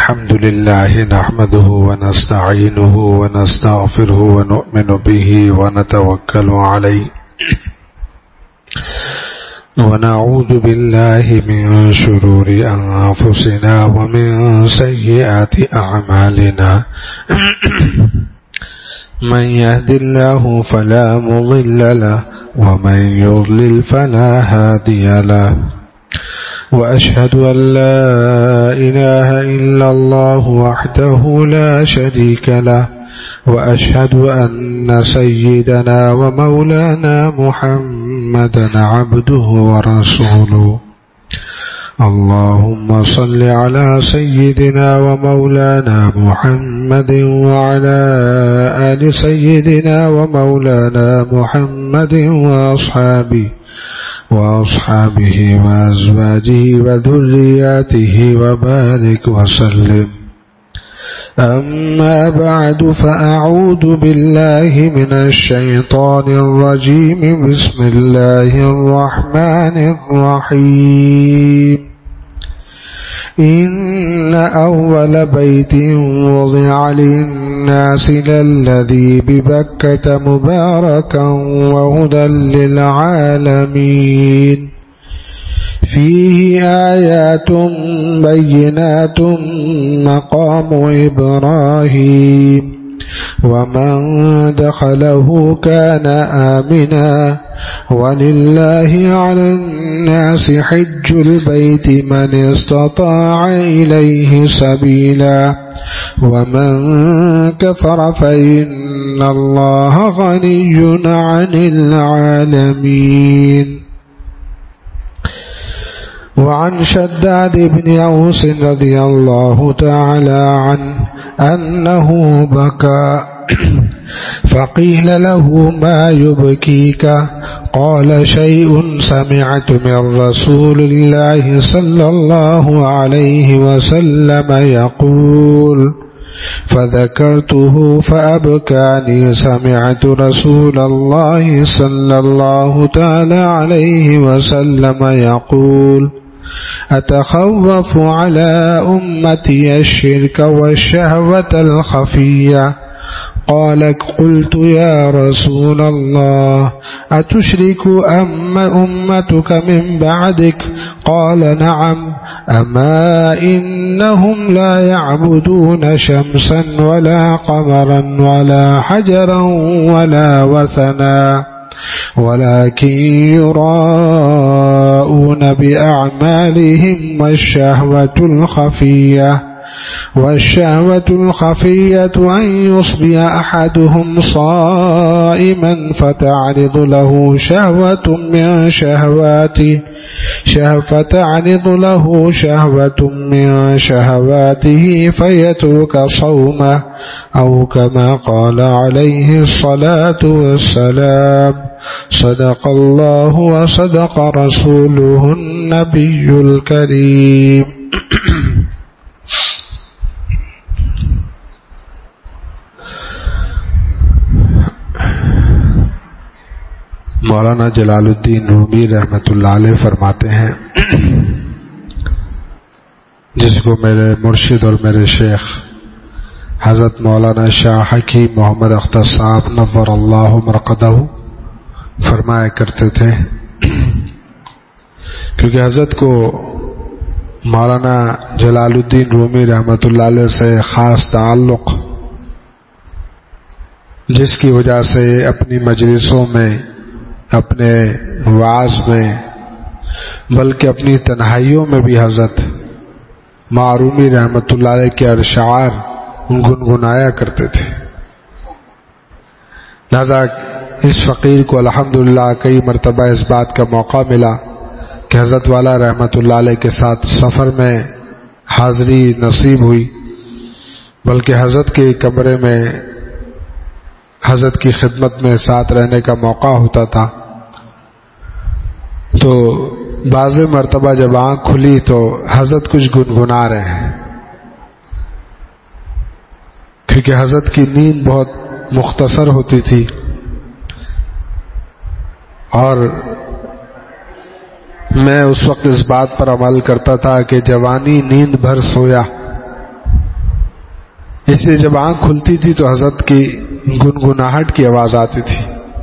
الحمد لله نحمده ونستعينه ونستغفره ونؤمن به ونتوكل عليه ونعوذ بالله من شرور أنفسنا ومن سيئات أعمالنا من يهد الله فلا مضل له ومن يضلل فلا هادي له وأشهد أن لا إله إلا الله وحده لا شريك له وأشهد أن سيدنا ومولانا محمدا عبده ورسوله اللهم صل على سيدنا ومولانا محمد وعلى آل سيدنا ومولانا محمد وأصحابه وأزواجه وذرياته وبارك وسلم. أما بعد فأعوذ بالله من الشيطان الرجيم بسم الله الرحمن الرحيم. إن أول بيت وضع للناس للذي ببكة مباركا وهدى للعالمين فيه آيات بينات مقام إبراهيم ومن دخله كان آمنا ولله على الناس حج البيت من استطاع إليه سبيلا ومن كفر فإن الله غني عن العالمين. وعن شداد بن أوس رضي الله تعالى عنه أنه بكى فقيل له ما يبكيك قال شيء سمعت من رسول الله صلى الله عليه وسلم يقول فذكرته فأبكاني سمعت رسول الله صلى الله تعالى عليه وسلم يقول أتخوف على أمتي الشرك والشهوة الخفية قال قلت يا رسول الله أتشرك أمتك من بعدك قال نعم أما إنهم لا يعبدون شمسا ولا قمرا ولا حجرا ولا وثنا ولكن يراءون بأعمالهم والشهوة الخفية أن يصبح أحدهم صائما فتعرض له شهوة من شهواته فيترك صومه أو كما قال عليه الصلاة والسلام. صدق الله وصدق رسوله النبي الكريم. مولانا جلال الدین رومی رحمۃ اللہ علیہ فرماتے ہیں جس کو میرے مرشد اور میرے شیخ حضرت مولانا شاہ حکیم محمد اختر صاحب نور اللہ مرقدہ فرمایا کرتے تھے، کیونکہ حضرت کو مولانا جلال الدین رومی رحمۃ اللہ علیہ سے خاص تعلق، جس کی وجہ سے اپنی مجلسوں میں، اپنے وعظ میں، بلکہ اپنی تنہائیوں میں بھی حضرت معرومی رحمۃ اللہ علیہ کے اشعار گنگنایا کرتے تھے. لہذا اس فقیر کو الحمدللہ کئی مرتبہ اس بات کا موقع ملا کہ حضرت والا رحمۃ اللہ علیہ کے ساتھ سفر میں حاضری نصیب ہوئی، بلکہ حضرت کے کمرے میں حضرت کی خدمت میں ساتھ رہنے کا موقع ہوتا تھا. تو بعض مرتبہ جب آنکھ کھلی تو حضرت کچھ گنگنا رہے ہیں، کیونکہ حضرت کی نیند بہت مختصر ہوتی تھی اور میں اس وقت اس بات پر عمل کرتا تھا کہ جوانی نیند بھر سویا اس لیے جب آنکھ کھلتی تھی تو حضرت کی گنگناہٹ کی آواز آتی تھی،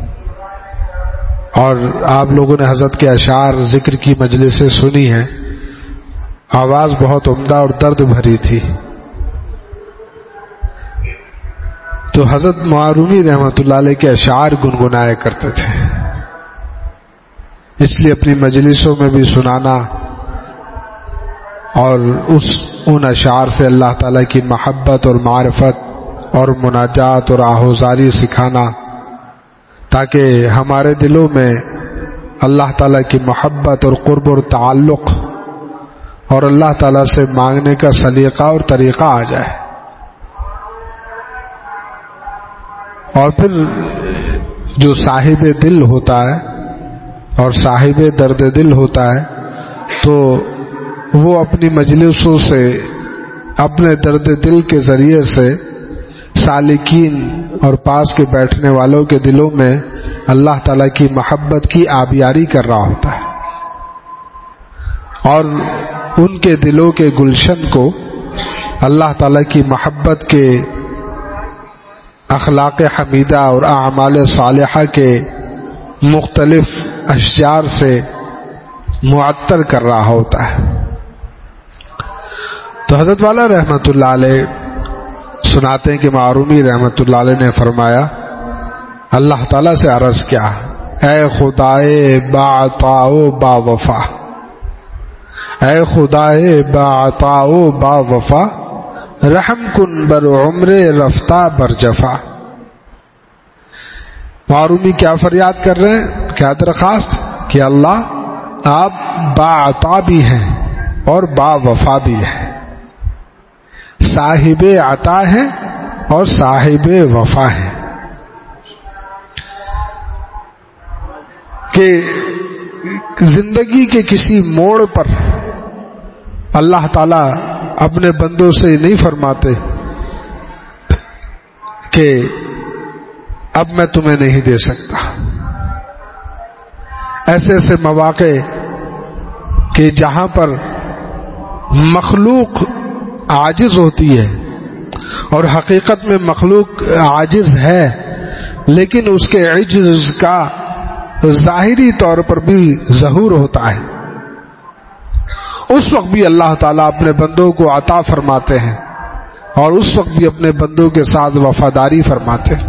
اور آپ لوگوں نے حضرت کے اشعار ذکر کی مجلسیں سنی ہیں، آواز بہت عمدہ اور درد بھری تھی۔ تو حضرت معرومی رحمۃ اللہ علیہ کے اشعار گنگنایا کرتے تھے، اس لیے اپنی مجلسوں میں بھی سنانا اور ان اشعار سے اللہ تعالیٰ کی محبت اور معرفت اور مناجات اور آہوزاری سکھانا، تاکہ ہمارے دلوں میں اللہ تعالیٰ کی محبت اور قرب اور تعلق اور اللہ تعالیٰ سے مانگنے کا سلیقہ اور طریقہ آ جائے۔ اور پھر جو صاحب دل ہوتا ہے اور صاحب درد دل ہوتا ہے تو وہ اپنی مجلسوں سے اپنے درد دل کے ذریعے سے سالکین اور پاس کے بیٹھنے والوں کے دلوں میں اللہ تعالیٰ کی محبت کی آبیاری کر رہا ہوتا ہے، اور ان کے دلوں کے گلشن کو اللہ تعالیٰ کی محبت کے اخلاق حمیدہ اور اعمال صالحہ کے مختلف اشجار سے معطر کر رہا ہوتا ہے۔ تو حضرت والا رحمت اللہ علیہ سناتے ہیں کہ معرومی رحمت اللہ علیہ نے فرمایا، اللہ تعالیٰ سے عرض کیا، اے خدائے با عطا و با وفا، اے خدائے با عطا و با وفا، رحم کن بر عمر رفتہ بر جفا۔ معرومی کیا فریاد کر رہے ہیں، کیا درخواست کہ اللہ آپ با عطا بھی ہیں اور با وفا بھی ہیں، صاحب عطا ہیں اور صاحب وفا ہیں، کہ زندگی کے کسی موڑ پر اللہ تعالی اپنے بندوں سے نہیں فرماتے کہ اب میں تمہیں نہیں دے سکتا۔ ایسے ایسے مواقع کہ جہاں پر مخلوق عاجز ہوتی ہے اور حقیقت میں مخلوق عاجز ہے، لیکن اس کے عجز کا ظاہری طور پر بھی ظہور ہوتا ہے، اس وقت بھی اللہ تعالیٰ اپنے بندوں کو عطا فرماتے ہیں اور اس وقت بھی اپنے بندوں کے ساتھ وفاداری فرماتے ہیں۔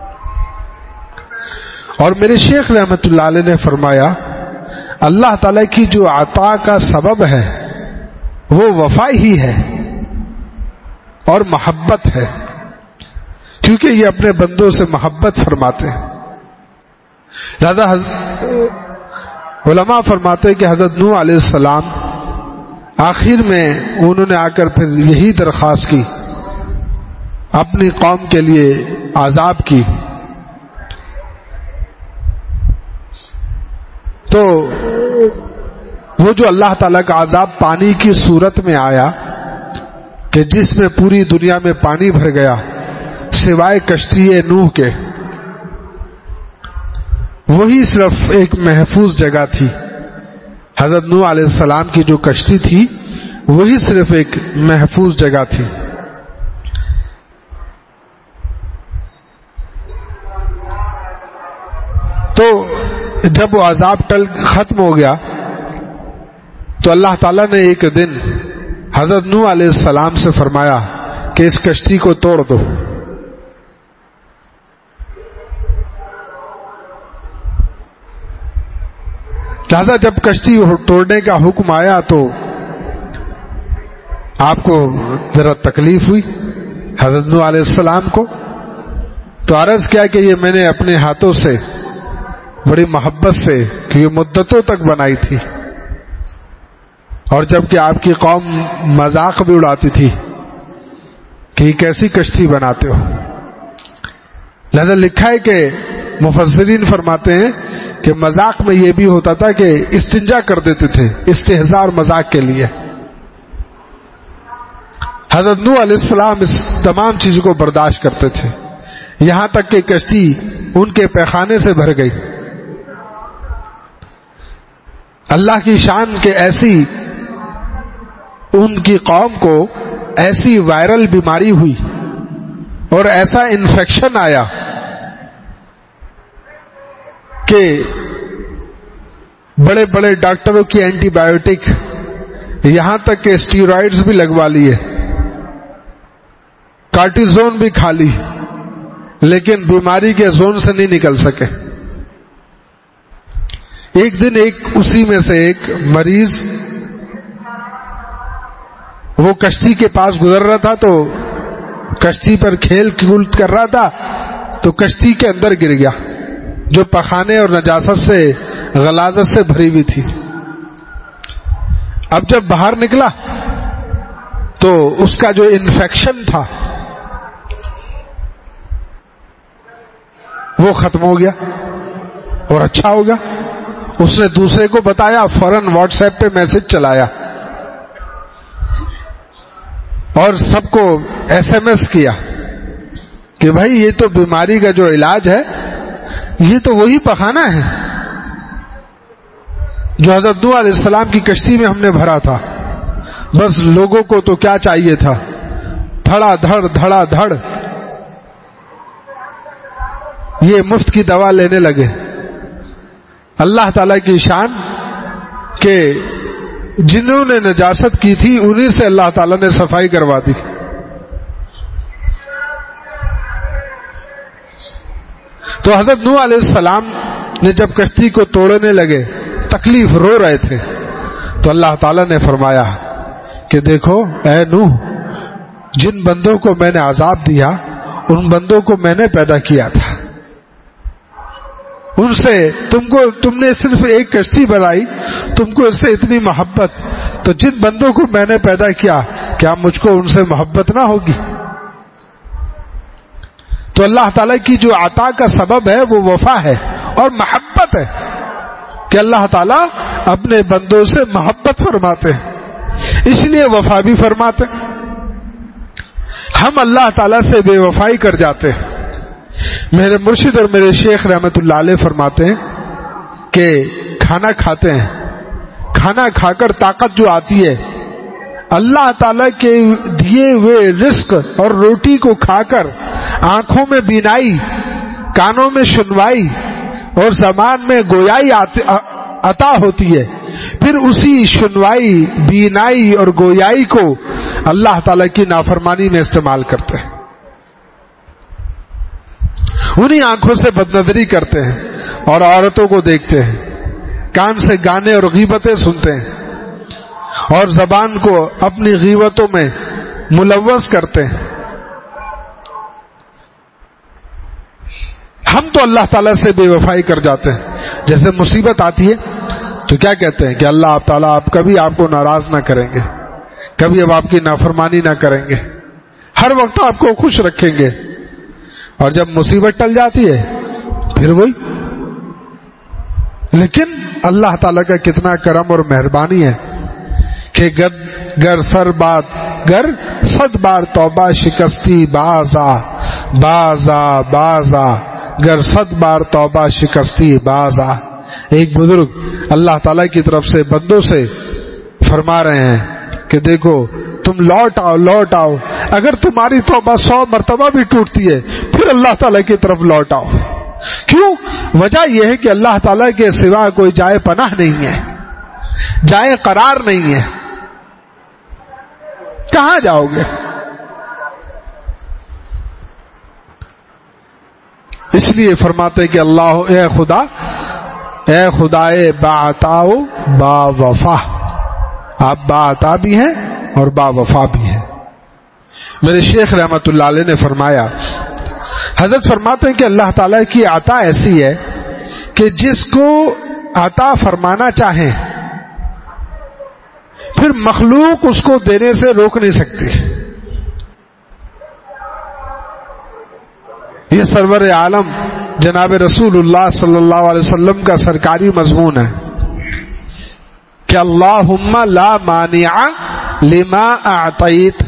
اور میرے شیخ رحمت اللہ علیہ نے فرمایا، اللہ تعالیٰ کی جو عطا کا سبب ہے وہ وفا ہی ہے اور محبت ہے، کیونکہ یہ اپنے بندوں سے محبت فرماتے ہیں۔ لہذا علماء فرماتے ہیں کہ حضرت نوح علیہ السلام آخر میں انہوں نے آ کر پھر یہی درخواست کی، اپنی قوم کے لیے عذاب کی، تو وہ جو اللہ تعالیٰ کا عذاب پانی کی صورت میں آیا کہ جس میں پوری دنیا میں پانی بھر گیا سوائے کشتی نوح کے، وہی صرف ایک محفوظ جگہ تھی۔ حضرت نوح علیہ السلام کی جو کشتی تھی وہی صرف ایک محفوظ جگہ تھی۔ تو جب وہ عذاب ختم ہو گیا تو اللہ تعالیٰ نے ایک دن حضرت نوح علیہ السلام سے فرمایا کہ اس کشتی کو توڑ دو۔ لہذا جب کشتی توڑنے کا حکم آیا تو آپ کو ذرا تکلیف ہوئی حضرت نوح علیہ السلام کو، تو عرض کیا کہ یہ میں نے اپنے ہاتھوں سے بڑی محبت سے، کہ یہ مدتوں تک بنائی تھی، اور جبکہ آپ کی قوم مذاق بھی اڑاتی تھی کہ یہ کیسی کشتی بناتے ہو۔ لہذا لکھا ہے کہ مفسرین فرماتے ہیں کہ مذاق میں یہ بھی ہوتا تھا کہ استنجا کر دیتے تھے استہزاء اور مذاق کے لیے۔ حضرت نوح علیہ السلام اس تمام چیزوں کو برداشت کرتے تھے، یہاں تک کہ کشتی ان کے پیخانے سے بھر گئی۔ اللہ کی شان کے ایسی ان کی قوم کو ایسی وائرل بیماری ہوئی اور ایسا انفیکشن آیا کہ بڑے بڑے ڈاکٹروں کی اینٹی بایوٹک، یہاں تک کہ اسٹیرائڈز بھی لگوا لیے، کارٹیزون بھی کھا لی، لیکن بیماری کے زون سے نہیں نکل سکے۔ ایک دن اسی میں سے ایک مریض وہ کشتی کے پاس گزر رہا تھا، تو کشتی پر کھیل کود کر رہا تھا، تو کشتی کے اندر گر گیا جو پخانے اور نجاست سے غلاظت سے بھری ہوئی تھی۔ اب جب باہر نکلا تو اس کا جو انفیکشن تھا وہ ختم ہو گیا اور اچھا ہو گیا۔ اس نے دوسرے کو بتایا، فوراً واٹس ایپ پہ میسج چلایا اور سب کو ایس ایم ایس کیا کہ بھائی یہ تو بیماری کا جو علاج ہے یہ تو وہی پخانا ہے جو حضرت نوح علیہ السلام کی کشتی میں ہم نے بھرا تھا، بس لوگوں کو تو کیا چاہیے تھا، دھڑا دھڑ دھڑا دھڑ یہ مفت کی دوا لینے لگے۔ اللہ تعالیٰ کی شان کہ جنہوں نے نجاست کی تھی انہی سے اللہ تعالیٰ نے صفائی کروا دی۔ تو حضرت نوح علیہ السلام نے جب کشتی کو توڑنے لگے، تکلیف رو رہے تھے، تو اللہ تعالیٰ نے فرمایا کہ دیکھو اے نوح، جن بندوں کو میں نے عذاب دیا ان بندوں کو میں نے پیدا کیا تھا، ان سے تم نے صرف ایک کشتی بنائی، تم کو اس سے اتنی محبت، تو جن بندوں کو میں نے پیدا کیا کیا مجھ کو ان سے محبت نہ ہوگی؟ تو اللہ تعالیٰ کی جو عطا کا سبب ہے وہ وفا ہے اور محبت ہے کہ اللہ تعالیٰ اپنے بندوں سے محبت فرماتے ہیں، اس لیے وفا بھی فرماتے ہیں۔ ہم اللہ تعالیٰ سے بے وفائی کر جاتے ہیں۔ میرے مرشد اور میرے شیخ رحمت اللہ علیہ فرماتے ہیں کہ کھانا کھاتے ہیں، کھانا کھا کر طاقت جو آتی ہے، اللہ تعالیٰ کے دیے ہوئے رزق اور روٹی کو کھا کر آنکھوں میں بینائی، کانوں میں سنوائی اور زبان میں گویائی عطا ہوتی ہے، پھر اسی سنوائی، بینائی اور گویائی کو اللہ تعالیٰ کی نافرمانی میں استعمال کرتے ہیں، انہی آنکھوں سے بدنظری کرتے ہیں اور عورتوں کو دیکھتے ہیں، کان سے گانے اور غیبتیں سنتے ہیں اور زبان کو اپنی غیبتوں میں ملوث کرتے ہیں۔ ہم تو اللہ تعالیٰ سے بے وفائی کر جاتے ہیں۔ جیسے مصیبت آتی ہے تو کیا کہتے ہیں کہ اللہ تعالیٰ آپ کبھی آپ کو ناراض نہ کریں گے، کبھی اب آپ کی نافرمانی نہ کریں گے، ہر وقت آپ کو خوش رکھیں گے، اور جب مصیبت ٹل جاتی ہے پھر وہی۔ لیکن اللہ تعالیٰ کا کتنا کرم اور مہربانی ہے کہ گر صد بار توبہ شکستی بازا گر صد بار توبہ شکستی بازا۔ ایک بزرگ اللہ تعالیٰ کی طرف سے بندوں سے فرما رہے ہیں کہ دیکھو تم لوٹ آؤ، اگر تمہاری توبہ 100 مرتبہ بھی ٹوٹتی ہے پھر اللہ تعالیٰ کی طرف لوٹ آؤ۔ کیوں؟ وجہ یہ ہے کہ اللہ تعالیٰ کے سوا کوئی جائے پناہ نہیں ہے، جائے قرار نہیں ہے، کہاں جاؤ گے؟ اس لیے فرماتے کہ اللہ اے خدائے باعطاؤ با وفا، آپ باعطا بھی ہیں اور با وفا بھی ہیں۔ میرے شیخ رحمت اللہ علیہ نے فرمایا، حضرت فرماتے ہیں کہ اللہ تعالیٰ کی عطا ایسی ہے کہ جس کو عطا فرمانا چاہیں پھر مخلوق اس کو دینے سے روک نہیں سکتی۔ یہ سرور عالم جناب رسول اللہ صلی اللہ علیہ وسلم کا سرکاری مضمون ہے کہ اللہم لا مانع لما اعطیت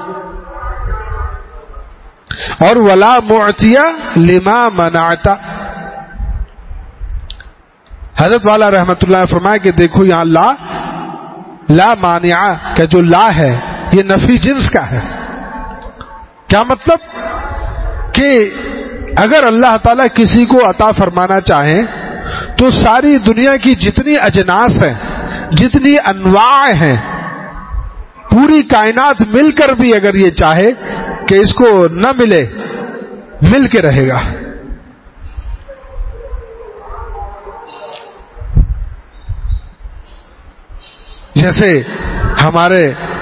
اور ولا معطی لما منعت۔ حضرت والا رحمت اللہ نے فرمایا کہ دیکھو یہاں لا مانع کا جو لا ہے یہ نفی جنس کا ہے۔ کیا مطلب؟ کہ اگر اللہ تعالیٰ کسی کو عطا فرمانا چاہیں تو ساری دنیا کی جتنی اجناس ہیں، جتنی انواع ہیں، پوری کائنات مل کر بھی اگر یہ چاہے کہ اس کو نہ ملے، مل کے رہے گا. جیسے ہمارے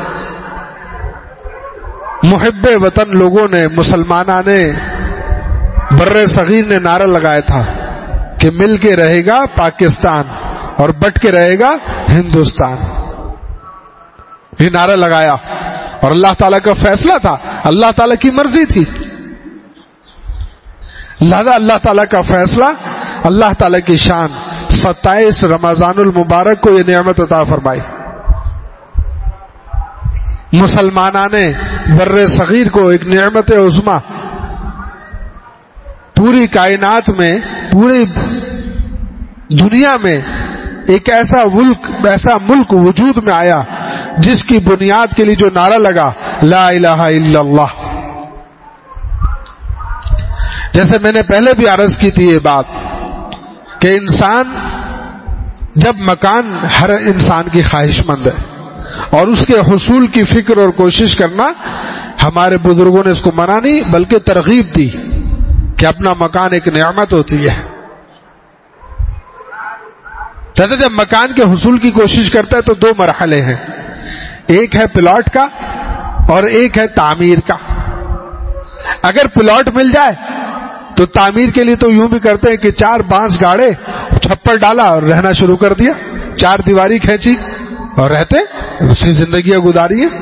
محب وطن لوگوں نے، مسلمانوں نے، بر صغیر نے نعرہ لگایا تھا کہ مل کے رہے گا پاکستان اور بٹ کے رہے گا ہندوستان. یہ نعرہ لگایا اور اللہ تعالیٰ کا فیصلہ تھا، اللہ تعالیٰ کی مرضی تھی. لہذا اللہ تعالیٰ کا فیصلہ، اللہ تعالیٰ کی شان. 27 رمضان المبارک کو یہ نعمت عطا فرمائی. مسلمانوں نے بر صغیر کو ایک نعمت عظمی، پوری کائنات میں، پوری دنیا میں ایک ایسا ملک وجود میں آیا جس کی بنیاد کے لیے جو نعرہ لگا لا الہ الا اللہ. جیسے میں نے پہلے بھی عرض کی تھی یہ بات کہ انسان جب مکان ہر انسان کی خواہش مند ہے اور اس کے حصول کی فکر اور کوشش کرنا، ہمارے بزرگوں نے اس کو منع نہیں بلکہ ترغیب دی کہ اپنا مکان ایک نعمت ہوتی ہے. جب مکان کے حصول کی کوشش کرتا ہے تو 2 مرحلے ہیں، ایک ہے پلاٹ کا اور ایک ہے تعمیر کا. اگر پلاٹ مل جائے تو تعمیر کے لیے تو یوں بھی کرتے ہیں کہ 4 بانس گاڑے، چھپر ڈالا اور رہنا شروع کر دیا، 4 دیواری کھینچی اور رہتے اسی زندگیاں گزاری ہیں.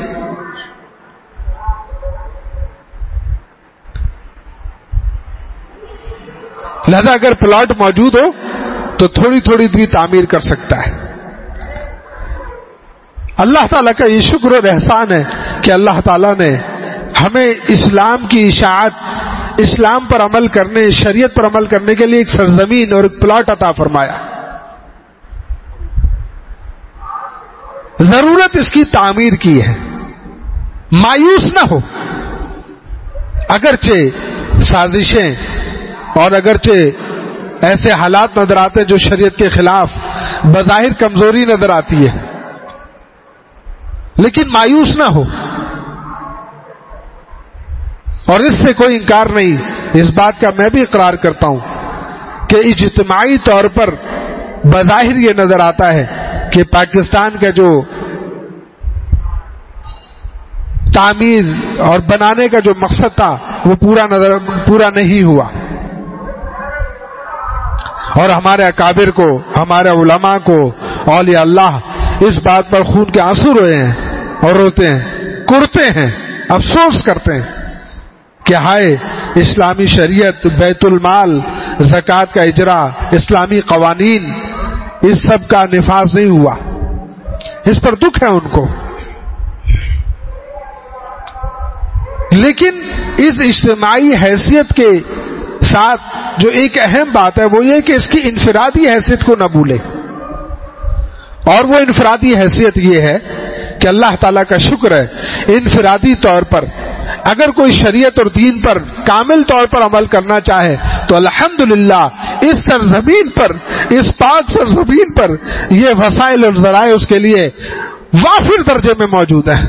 لہذا اگر پلاٹ موجود ہو تو تھوڑی تھوڑی بھی تعمیر کر سکتا ہے. اللہ تعالیٰ کا یہ شکر اور احسان ہے کہ اللہ تعالیٰ نے ہمیں اسلام کی اشاعت، اسلام پر عمل کرنے، شریعت پر عمل کرنے کے لیے ایک سرزمین اور ایک پلاٹ عطا فرمایا. ضرورت اس کی تعمیر کی ہے. مایوس نہ ہو، اگرچہ سازشیں اور اگرچہ ایسے حالات نظر آتے ہیں جو شریعت کے خلاف، بظاہر کمزوری نظر آتی ہے، لیکن مایوس نہ ہو. اور اس سے کوئی انکار نہیں، اس بات کا میں بھی اقرار کرتا ہوں کہ اجتماعی طور پر بظاہر یہ نظر آتا ہے کہ پاکستان کا جو تعمیر اور بنانے کا جو مقصد تھا وہ پورا نہیں ہوا. اور ہمارے اکابر کو، ہمارے علماء کو، اولیاء اللہ اس بات پر خون کے آنسو روئے ہیں اور روتے ہیں، کرتے ہیں، افسوس کرتے ہیں کہ ہائے اسلامی شریعت، بیت المال، زکوٰۃ کا اجرا، اسلامی قوانین، اس سب کا نفاذ نہیں ہوا. اس پر دکھ ہے ان کو. لیکن اس اجتماعی حیثیت کے ساتھ جو ایک اہم بات ہے وہ یہ کہ اس کی انفرادی حیثیت کو نہ بھولے. اور وہ انفرادی حیثیت یہ ہے کہ اللہ تعالیٰ کا شکر ہے، انفرادی طور پر اگر کوئی شریعت اور دین پر کامل طور پر عمل کرنا چاہے تو الحمدللہ اس سرزمین پر، اس پاک سرزمین پر یہ وسائل اور ذرائع اس کے لیے وافر درجے میں موجود ہیں.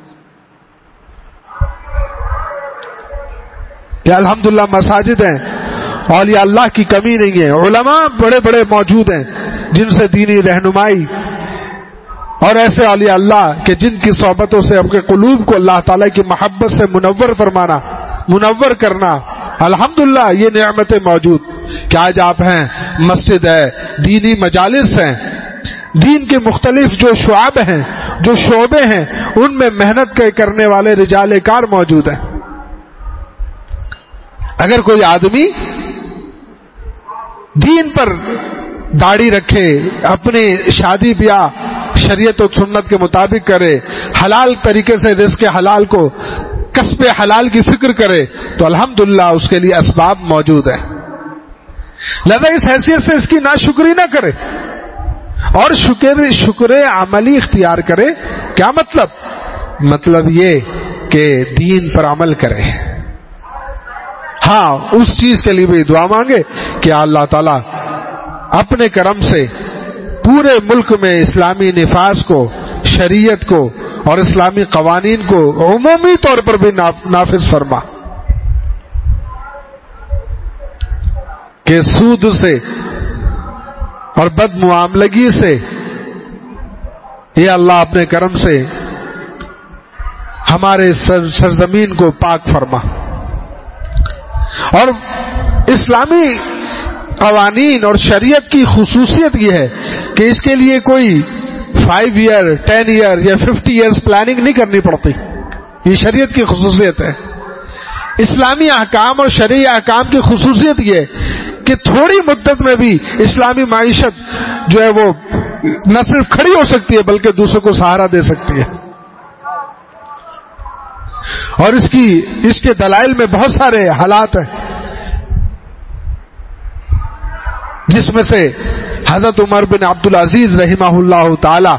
یا الحمدللہ مساجد ہیں، اولیاء اللہ کی کمی نہیں ہے، علماء بڑے بڑے موجود ہیں جن سے دینی رہنمائی، اور ایسے اولیاء اللہ کہ جن کی صحبتوں سے اپنے قلوب کو اللہ تعالیٰ کی محبت سے منور کرنا. الحمدللہ یہ نعمتیں موجود کہ آج آپ ہیں، مسجد ہے، دینی مجالس ہیں، دین کے مختلف جو شعب ہیں، جو شعبے ہیں، ان میں محنت کرنے والے رجال کار موجود ہیں. اگر کوئی آدمی دین پر داڑھی رکھے، اپنی شادی بیاہ شریعت و سنت کے مطابق کرے، حلال طریقے سے رزق حلال کو، کسب حلال کی فکر کرے تو الحمدللہ اس کے لیے اسباب موجود ہیں. لہذا اس حیثیت سے اس کی ناشکری نہ کرے اور شکر عملی اختیار کرے. کیا مطلب یہ کہ دین پر عمل کرے. ہاں اس چیز کے لیے بھی دعا مانگے کہ اللہ تعالیٰ اپنے کرم سے پورے ملک میں اسلامی نفاذ کو، شریعت کو اور اسلامی قوانین کو عمومی طور پر بھی نافذ فرما، کہ سود سے اور بد معاملگی سے یہ اللہ اپنے کرم سے ہمارے سرزمین کو پاک فرما۔ اور اسلامی قوانین اور شریعت کی خصوصیت یہ ہے کہ اس کے لیے کوئی 5 ایئر 10 ایئر یا 50 ایئرز پلاننگ نہیں کرنی پڑتی، یہ شریعت کی خصوصیت ہے۔ اسلامی احکام اور شرعی احکام کی خصوصیت یہ ہے کہ تھوڑی مدت میں بھی اسلامی معیشت جو ہے وہ نہ صرف کھڑی ہو سکتی ہے بلکہ دوسروں کو سہارا دے سکتی ہے، اور اس کے دلائل میں بہت سارے حالات ہیں، جس میں سے حضرت عمر بن عبدالعزیز رحمہ اللہ تعالی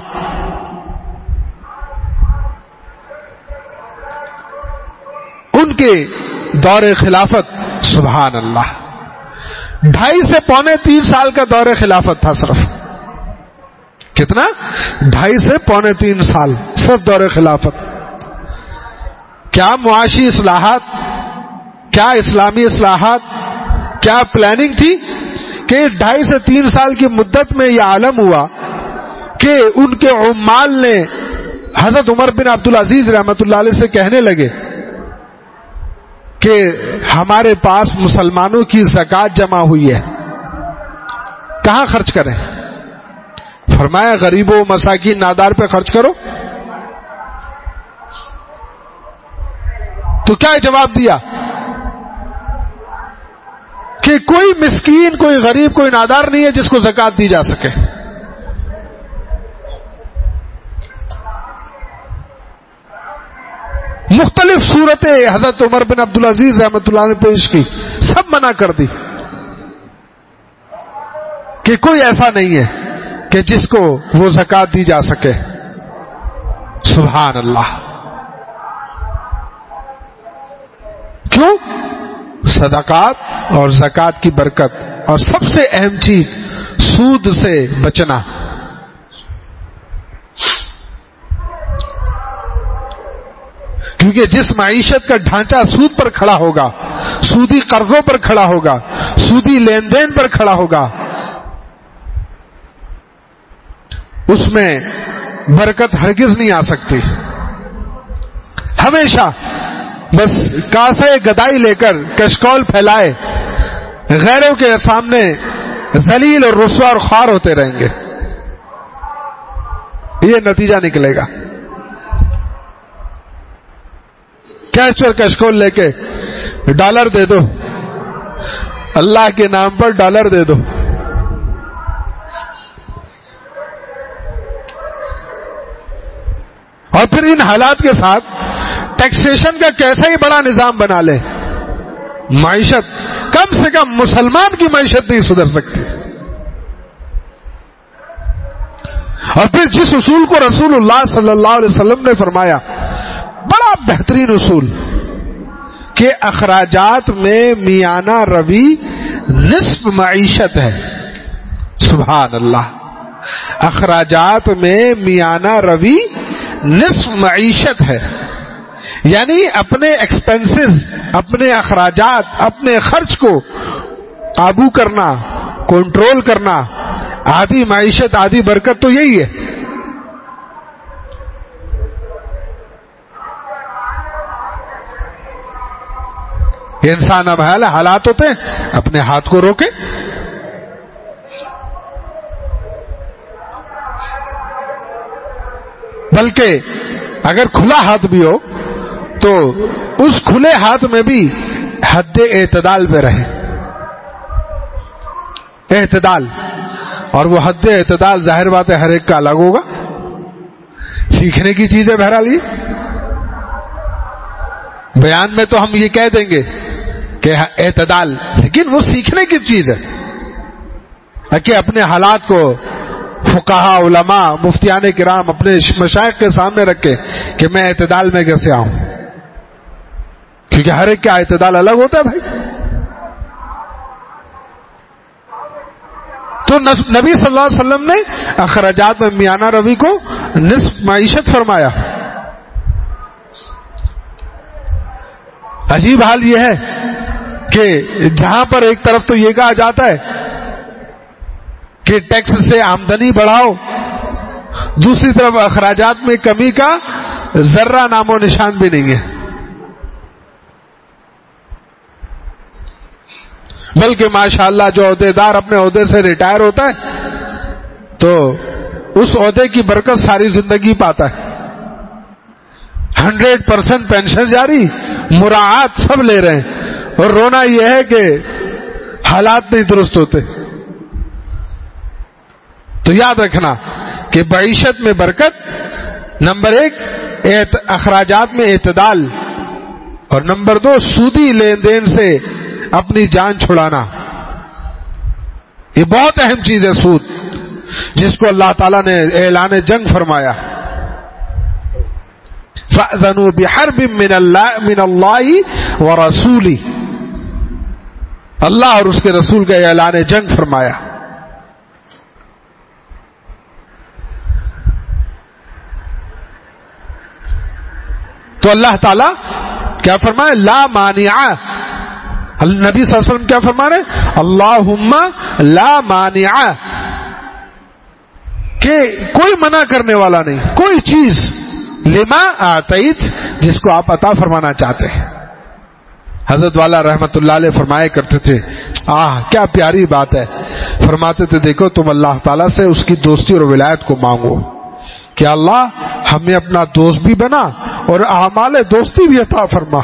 ان کے دور خلافت، سبحان اللہ، 2.5 سے 2.25 سال کا دور خلافت تھا صرف۔ کتنا؟ 2.5 سے 2.25 سال صرف دور خلافت۔ کیا معاشی اصلاحات، کیا اسلامی اصلاحات، کیا پلاننگ تھی کہ 2.5 سے 3 سال کی مدت میں یہ عالم ہوا کہ ان کے عمال نے حضرت عمر بن عبدالعزیز رحمۃ اللہ علیہ سے کہنے لگے کہ ہمارے پاس مسلمانوں کی زکوٰۃ جمع ہوئی ہے، کہاں خرچ کریں؟ فرمایا غریبوں مساکین نادار پہ خرچ کرو۔ تو کیا جواب دیا کہ کوئی مسکین، کوئی غریب، کوئی نادار نہیں ہے جس کو زکوٰۃ دی جا سکے۔ مختلف صورتیں حضرت عمر بن عبدالعزیز رحمۃ اللہ نے پیش کی، سب منع کر دی کہ کوئی ایسا نہیں ہے کہ جس کو وہ زکوٰۃ دی جا سکے۔ سبحان اللہ۔ کیوں؟ صدقات اور زکوٰۃ کی برکت، اور سب سے اہم چیز سود سے بچنا۔ کیونکہ جس معیشت کا ڈھانچہ سود پر کھڑا ہوگا، سودی قرضوں پر کھڑا ہوگا، سودی لین دین پر کھڑا ہوگا، اس میں برکت ہرگز نہیں آ سکتی۔ ہمیشہ بس کاسے گدائی لے کر کشکول پھیلائے غیروں کے سامنے ذلیل اور رسوا اور خوار ہوتے رہیں گے، یہ نتیجہ نکلے گا۔ کیش اور کشکول لے کے ڈالر دے دو، اللہ کے نام پر ڈالر دے دو، اور پھر ان حالات کے ساتھ ٹیکسیشن کا کیسا ہی بڑا نظام بنا لے، معیشت کم سے کم مسلمان کی معیشت نہیں سدھر سکتی۔ اور پھر جس اصول کو رسول اللہ صلی اللہ علیہ وسلم نے فرمایا، بڑا بہترین اصول، کہ اخراجات میں میانہ روی نصف معیشت ہے۔ سبحان اللہ۔ اخراجات میں میانہ روی نصف معیشت ہے، یعنی اپنے ایکسپنسز، اپنے اخراجات، اپنے خرچ کو قابو کرنا، کنٹرول کرنا، آدھی معیشت آدھی برکت تو یہی ہے۔ انسان اب حالات ہوتے ہیں اپنے ہاتھ کو روکے۔ بلکہ اگر کھلا ہاتھ بھی ہو تو اس کھلے ہاتھ میں بھی حد اعتدال پہ رہے، اعتدال، اور وہ حد اعتدال ظاہر بات ہے ہر ایک کا الگ ہوگا، سیکھنے کی چیز ہے۔ بہرحال یہ بیان میں تو ہم یہ کہہ دیں گے کہ اعتدال، لیکن وہ سیکھنے کی چیز ہے کہ اپنے حالات کو فقہاء، علماء، مفتیان کرام، اپنے مشائخ کے سامنے رکھے کہ میں اعتدال میں کیسے آؤں، کیونکہ ہر ایک کا اعتدال الگ ہوتا ہے بھائی۔ تو نبی صلی اللہ علیہ وسلم نے اخراجات میں میانہ روی کو نصف معیشت فرمایا. عجیب حال یہ ہے کہ جہاں پر ایک طرف تو یہ کہا جاتا ہے کہ ٹیکس سے آمدنی بڑھاؤ، دوسری طرف اخراجات میں کمی کا ذرہ نام و نشان بھی نہیں ہے. بلکہ ماشاءاللہ جو عہدیدار اپنے عہدے سے ریٹائر ہوتا ہے تو اس عہدے کی برکت ساری زندگی پاتا ہے. 100% پینشن جاری، مراعات سب لے رہے ہیں، اور رونا یہ ہے کہ حالات نہیں درست ہوتے. تو یاد رکھنا کہ معیشت میں برکت، نمبر 1 اخراجات میں اعتدال، اور نمبر 2 سودی لین دین سے اپنی جان چھڑانا. یہ بہت اہم چیز ہے سود، جس کو اللہ تعالیٰ نے اعلان جنگ فرمایا. فَأْذَنُوا بِحَرْبٍ مِّنَ اللَّهِ وَرَسُولِهِ، اللہ اور اس کے رسول کا اعلان جنگ فرمایا. تو اللہ تعالیٰ کیا فرمائے؟ لا مانع. نبی صلی اللہ علیہ وسلم کیا فرما رہے؟ اللہم لا مانع، کہ کوئی منع کرنے والا نہیں، کوئی چیز لما آتیت، جس کو آپ عطا فرمانا چاہتے ہیں. حضرت والا رحمت اللہ علیہ فرمایا کرتے تھے، کیا پیاری بات ہے، فرماتے تھے دیکھو تم اللہ تعالیٰ سے اس کی دوستی اور ولایت کو مانگو کہ اللہ ہمیں اپنا دوست بھی بنا اور اعمال دوستی بھی عطا فرما،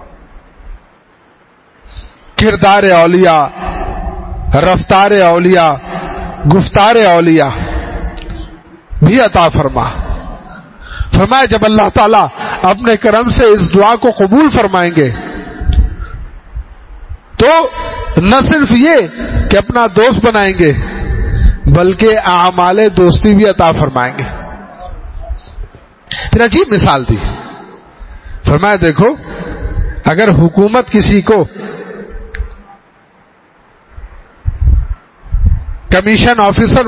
کردار اولیاء، رفتار اولیاء، گفتار اولیاء بھی عطا فرما. فرمایا جب اللہ تعالیٰ اپنے کرم سے اس دعا کو قبول فرمائیں گے تو نہ صرف یہ کہ اپنا دوست بنائیں گے بلکہ اعمال دوستی بھی عطا فرمائیں گے. پھر عجیب مثال دی، فرمایا دیکھو اگر حکومت کسی کو commission officer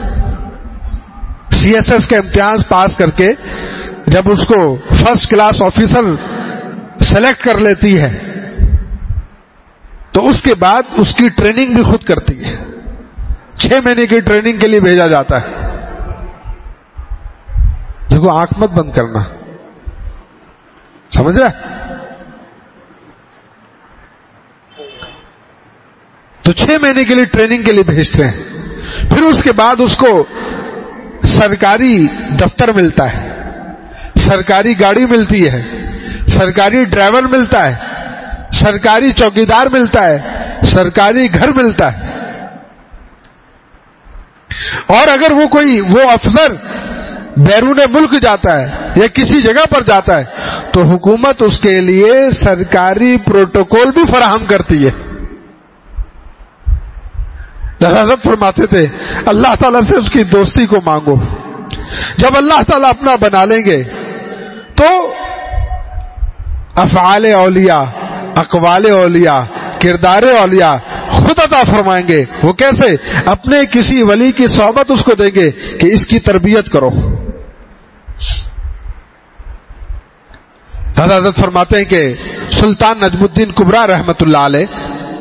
C S S کا امتحان پاس کر کے جب اس کو فرسٹ کلاس آفیسر سلیکٹ کر لیتی ہے تو اس کے بعد اس کی ٹریننگ بھی خود کرتی ہے. 6 مہینے کی ٹریننگ کے لیے بھیجا جاتا ہے. دیکھو آنکھ مت بند کرنا، سمجھ رہے؟ تو 6 مہینے کے لیے ٹریننگ کے لیے بھیجتے ہیں. پھر اس کے بعد اس کو سرکاری دفتر ملتا ہے، سرکاری گاڑی ملتی ہے، سرکاری ڈرائیور ملتا ہے، سرکاری چوکیدار ملتا ہے، سرکاری گھر ملتا ہے. اور اگر وہ افسر بیرون ملک جاتا ہے یا کسی جگہ پر جاتا ہے تو حکومت اس کے لیے سرکاری پروٹوکول بھی فراہم کرتی ہے. حضرت فرماتے تھے اللہ تعالیٰ سے اس کی دوستی کو مانگو. جب اللہ تعالیٰ اپنا بنا لیں گے تو افعال اولیاء، اقوال اولیاء، کردار اولیاء خود عطا فرمائیں گے. وہ کیسے؟ اپنے کسی ولی کی صحبت اس کو دیں گے کہ اس کی تربیت کرو. حضرت فرماتے ہیں کہ سلطان نجم الدین کبریٰ رحمت اللہ علیہ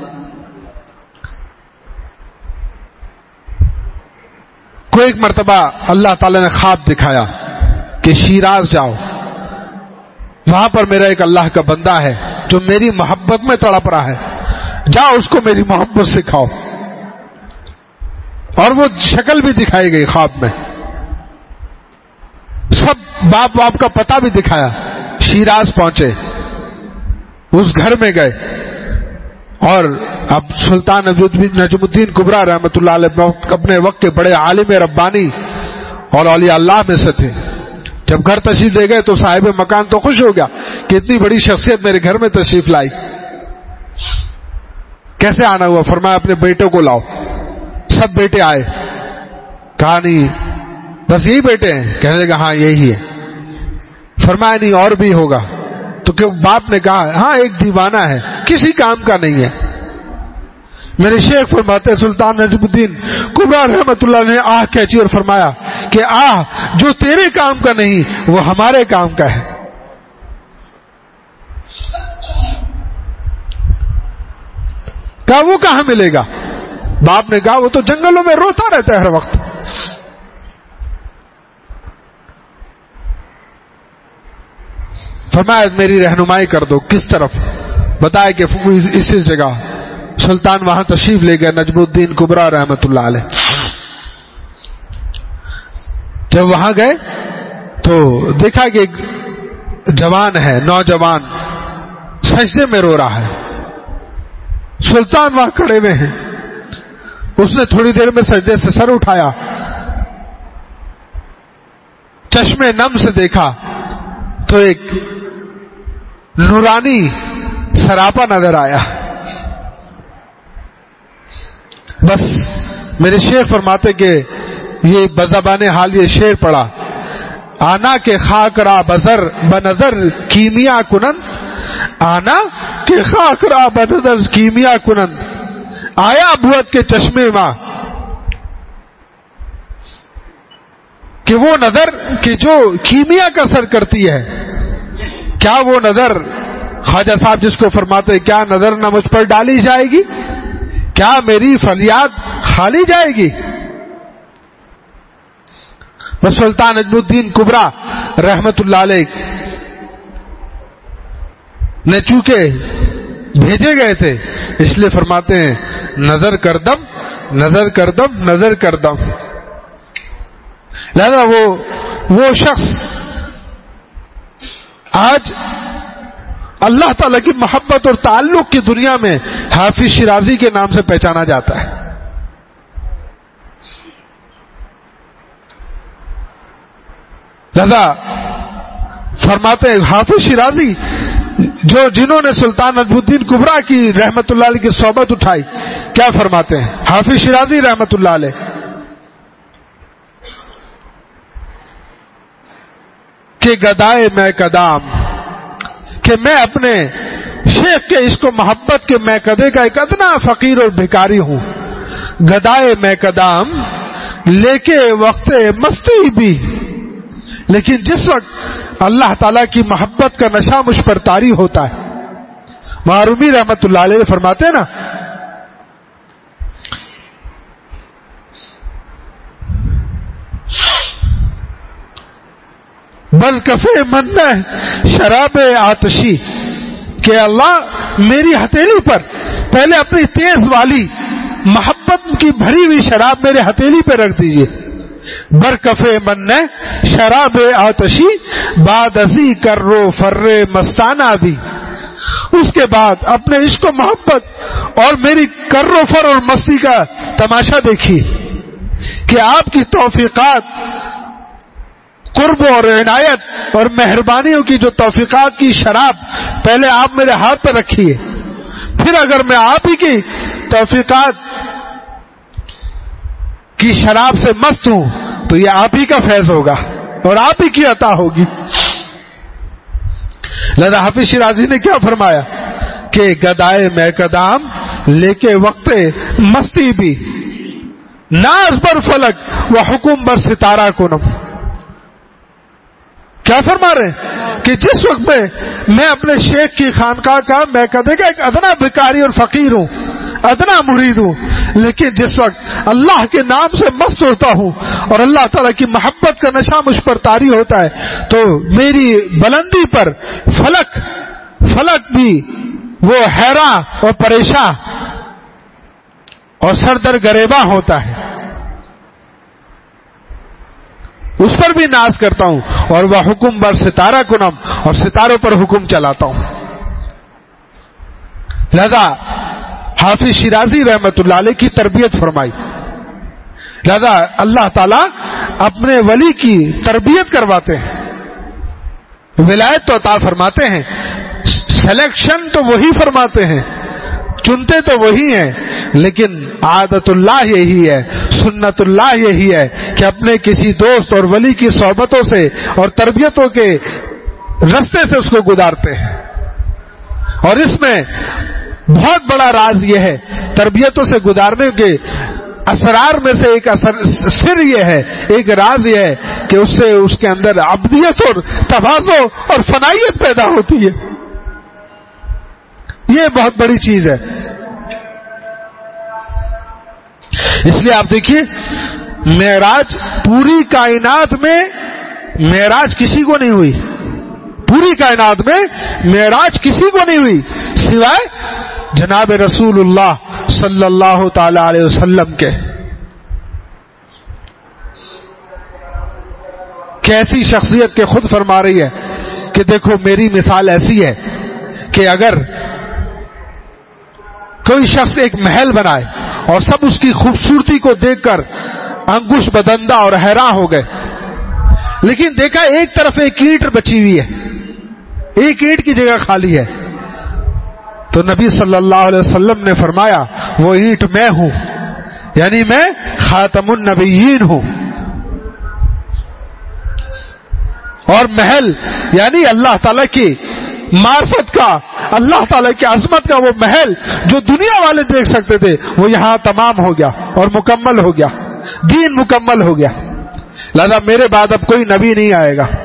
کو ایک مرتبہ اللہ تعالی نے خواب دکھایا کہ شیراز جاؤ، وہاں پر میرا ایک اللہ کا بندہ ہے جو میری محبت میں تڑپ رہا ہے، جاؤ اس کو میری محبت سکھاؤ. اور وہ شکل بھی دکھائی گئی خواب میں، سب باپ کا پتہ بھی دکھایا. شیراز پہنچے، اس گھر میں گئے، اور اب سلطان نجم الدین کبریٰ رحمت اللہ علیہ اپنے وقت کے بڑے عالم ربانی اور اولیاء اللہ میں سے تھے. جب گھر تشریف لے گئے تو صاحب مکان تو خوش ہو گیا کہ اتنی بڑی شخصیت میرے گھر میں تشریف لائی. کیسے آنا ہوا؟ فرمایا اپنے بیٹوں کو لاؤ. سب بیٹے آئے. کہا نہیں بس یہی بیٹے ہیں؟ کہنے لگا ہاں یہی ہے. فرمایا نہیں اور بھی ہوگا. تو کہ باپ نے کہا ہاں ایک دیوانہ ہے، کسی کام کا نہیں ہے، میرے شیخ فرماتے سلطان نجم الدین کبریٰ رحمت اللہ نے آہ کھینچی اور فرمایا کہ آہ جو تیرے کام کا نہیں وہ ہمارے کام کا ہے. کہا وہ کہاں ملے گا؟ باپ نے کہا وہ تو جنگلوں میں روتا رہتا ہے ہر وقت. فرمایا میری رہنمائی کر دو کس طرف. بتایا کہ اس جگہ. سلطان وہاں تشریف لے گئے نجم الدین کبریٰ رحمت اللہ علیہ. جب وہاں گئے تو دیکھا کہ ایک جوان ہے، نوجوان سجدے میں رو رہا ہے. سلطان وہاں کھڑے ہوئے ہیں. اس نے تھوڑی دیر میں سجدے سے سر اٹھایا، چشمے نم سے دیکھا تو ایک نورانی سراپا نظر آیا. بس میرے شیخ فرماتے کہ یہ بزبان حال یہ شعر پڑا، آنا کے خاک را بزر بنظر کیمیا کنند، آنا کے خاک را بنظر کیمیا کنند، آیا بوت کے چشمے ماں کہ وہ نظر کہ جو کیمیا کا اثر کرتی ہے. کیا وہ نظر خواجہ صاحب جس کو فرماتے کیا نظر نہ مجھ پر ڈالی جائے گی؟ کیا میری فریاد خالی جائے گی؟ بس سلطان نجم الدین کبریٰ رحمت اللہ علیہ نے چونکہ بھیجے گئے تھے اس لیے فرماتے ہیں نظر کردم نظر کردم نظر کردم. لہذا وہ شخص آج اللہ تعالی کی محبت اور تعلق کی دنیا میں حافظ شیرازی کے نام سے پہچانا جاتا ہے. لہذا فرماتے ہیں حافظ شیرازی جنہوں نے سلطان نجم الدین کبریٰ کی رحمت اللہ علیہ کی صحبت اٹھائی، کیا فرماتے ہیں حافظ شیرازی رحمت اللہ علیہ کہ گدائے میں قدام، کہ میں اپنے شیخ کے عشق و محبت کے میں قدے کا ایک ادنا فقیر اور بھکاری ہوں. گدائے میں قدام لے کے وقت مستی بھی، لیکن جس وقت اللہ تعالیٰ کی محبت کا نشہ مجھ پر طاری ہوتا ہے. معرومی رحمت اللہ علیہ فرماتے ہیں نا بل کفے من شراب آتشی، کہ اللہ میری ہتھیلی پر پہلے اپنی تیز والی محبت کی بھری ہوئی شراب میرے ہتھیلی پہ رکھ دیجئے. برکفے من شراب آتشی بعد ازی کرو فرے مستانہ بھی، اس کے بعد اپنے عشق و محبت اور میری کرو فر اور مستی کا تماشا دیکھیے کہ آپ کی توفیقات، قرب اور عنایت اور مہربانیوں کی جو توفیقات کی شراب پہلے آپ میرے ہاتھ پہ رکھیے، پھر اگر میں آپ ہی کی توفیقات کی شراب سے مست ہوں تو یہ آپ ہی کا فیض ہوگا اور آپ ہی کی عطا ہوگی. لہذا حافظ شیرازی نے کیا فرمایا کہ گدائے میں قدام لے کے وقت مستی بھی، ناز بر فلک و حکم بر ستارہ کنم. کیا فرما رہے ہیں کہ جس وقت میں اپنے شیخ کی خانقاہ کا میں کدے کا ایک ادنا بھکاری اور فقیر ہوں، ادنا مرید ہوں، لیکن جس وقت اللہ کے نام سے مست ہوتا ہوں اور اللہ تعالیٰ کی محبت کا نشہ مجھ پر طاری ہوتا ہے تو میری بلندی پر فلک بھی وہ حیراں اور پریشاں اور سردر گریباں ہوتا ہے، اس پر بھی ناز کرتا ہوں. اور وہ حکم بر ستارہ کنم، اور ستاروں پر حکم چلاتا ہوں. لہذا حافظ شیرازی رحمت اللہ علیہ کی تربیت فرمائی. لہذا اللہ تعالیٰ اپنے ولی کی تربیت کرواتے ہیں، ولایت تو عطا فرماتے ہیں، سلیکشن تو وہی فرماتے ہیں، چنتے تو وہی ہیں، لیکن عادت اللہ یہی ہے، سنت اللہ یہی ہے کہ اپنے کسی دوست اور ولی کی صحبتوں سے اور تربیتوں کے رستے سے اس کو گزارتے ہیں. اور اس میں بہت بڑا راز یہ ہے تربیتوں سے گزارنے کے اسرار میں سے ایک سر یہ ہے، ایک راز یہ ہے کہ اس سے اس کے اندر عبدیت اور تواضع اور فنائیت پیدا ہوتی ہے. یہ بہت بڑی چیز ہے. اس لیے آپ دیکھیے معراج پوری کائنات میں معراج کسی کو نہیں ہوئی، پوری کائنات میں معراج کسی کو نہیں ہوئی سوائے جناب رسول اللہ صلی اللہ تعالی علیہ وسلم کے. کیسی شخصیت کے خود فرما رہی ہے کہ دیکھو میری مثال ایسی ہے کہ اگر کوئی شخص ایک محل بنائے اور سب اس کی خوبصورتی کو دیکھ کر انگوش بدندہ اور حیران ہو گئے، لیکن دیکھا ایک طرف ایک اینٹ بچی ہوئی ہے، ایک اینٹ کی جگہ خالی ہے، تو نبی صلی اللہ علیہ وسلم نے فرمایا وہ اینٹ میں ہوں، یعنی میں خاتم النبیین ہوں. اور محل یعنی اللہ تعالیٰ کی معرفت کا، اللہ تعالیٰ کی عظمت کا وہ محل جو دنیا والے دیکھ سکتے تھے وہ یہاں تمام ہو گیا اور مکمل ہو گیا، دین مکمل ہو گیا. لہذا میرے بعد اب کوئی نبی نہیں آئے گا،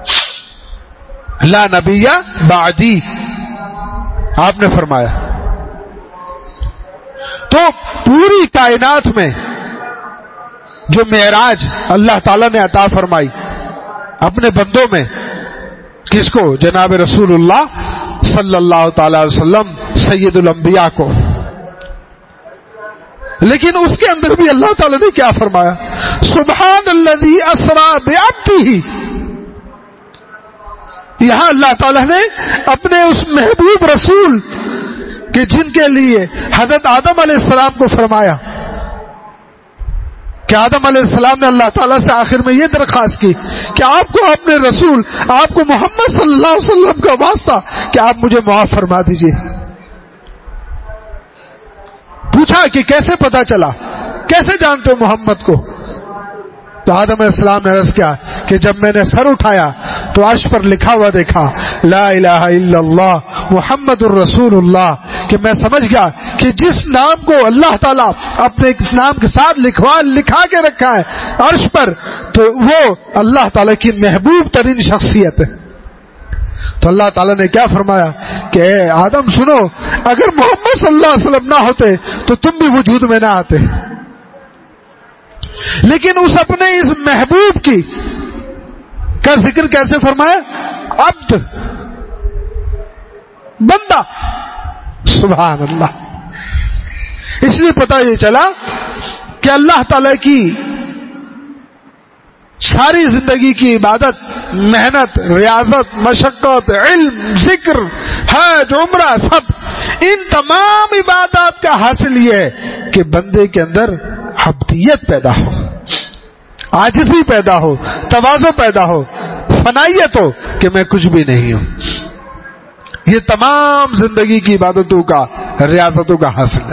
لا نبی بعدی آپ نے فرمایا. تو پوری کائنات میں جو معراج اللہ تعالیٰ نے عطا فرمائی اپنے بندوں میں، کس کو؟ جناب رسول اللہ صلی اللہ تعالی علیہ وسلم سید الانبیاء کو. لیکن اس کے اندر بھی اللہ تعالیٰ نے کیا فرمایا؟ سبحان الذی اسری بعبدہ. یہاں اللہ تعالیٰ نے اپنے اس محبوب رسول کہ جن کے لیے حضرت آدم علیہ السلام کو فرمایا کہ آدم علیہ السلام نے اللہ تعالیٰ سے آخر میں یہ درخواست کی کہ آپ کو اپنے رسول، آپ کو محمد صلی اللہ علیہ وسلم کا واسطہ کہ آپ مجھے معاف فرما دیجئے. پوچھا کہ کیسے پتا چلا، کیسے جانتے ہو محمد کو؟ تو آدم علیہ السلام نے عرض کیا کہ جب میں نے سر اٹھایا تو عرش پر لکھا ہوا دیکھا لا الہ الا اللہ محمد الرسول اللہ، کہ میں سمجھ گیا کہ جس نام کو اللہ تعالیٰ اپنے اس نام کے ساتھ لکھا کے رکھا ہے عرش پر، تو وہ اللہ تعالیٰ کی محبوب ترین شخصیت ہے. تو اللہ تعالیٰ نے کیا فرمایا کہ اے آدم سنو، اگر محمد صلی اللہ علیہ وسلم نہ ہوتے تو تم بھی وجود میں نہ آتے. لیکن اس اپنے اس محبوب کی کا ذکر کیسے فرمایا؟ عبد، بندہ. سبحان اللہ. اس لیے پتہ یہ چلا کہ اللہ تعالی کی ساری زندگی کی عبادت، محنت، ریاضت، مشقت، علم، ذکر، حج، عمرہ، سب ان تمام عبادات کا حاصل یہ ہے کہ بندے کے اندر عبدیت پیدا ہو، عاجزی پیدا ہو، تواضع پیدا ہو، فنائیت ہو کہ میں کچھ بھی نہیں ہوں. یہ تمام زندگی کی عبادتوں کا، ریاضتوں کا حاصل ہے.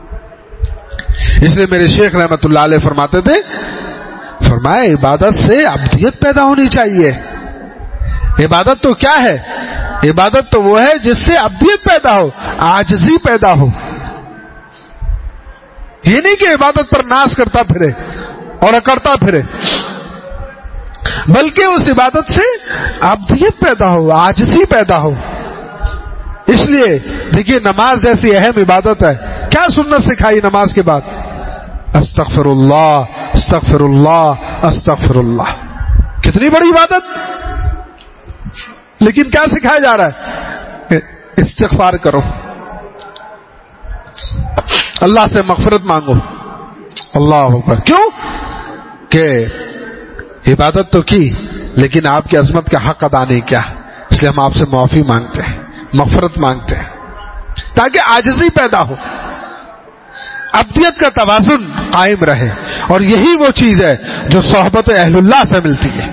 اس لیے میرے شیخ رحمت اللہ علیہ فرماتے تھے، فرمایا عبادت سے عبدیت پیدا ہونی چاہیے. عبادت تو کیا ہے؟ عبادت تو وہ ہے جس سے عبدیت پیدا ہو، عاجزی پیدا ہو. یہ نہیں کہ عبادت پر ناز کرتا پھرے اور اکڑتا پھرے، بلکہ اس عبادت سے عبدیت پیدا ہو، عاجزی پیدا ہو. اس لیے دیکھیے نماز جیسی اہم عبادت ہے، کیا سنت سکھائی نماز کے بعد؟ استغفر اللہ استغفر اللہ استغفر اللہ. کتنی بڑی عبادت، لیکن کیا سکھایا جا رہا ہے؟ استغفار کرو، اللہ سے مغفرت مانگو. اللہ اکبر. کیوں؟ کہ عبادت تو کی لیکن آپ کی عظمت کا حق ادا نہیں کیا، اس لیے ہم آپ سے معافی مانگتے ہیں، مغفرت مانگتے ہیں تاکہ عاجزی پیدا ہو، عبدیت کا توازن قائم رہے. اور یہی وہ چیز ہے جو صحبت اہل اللہ سے ملتی ہے.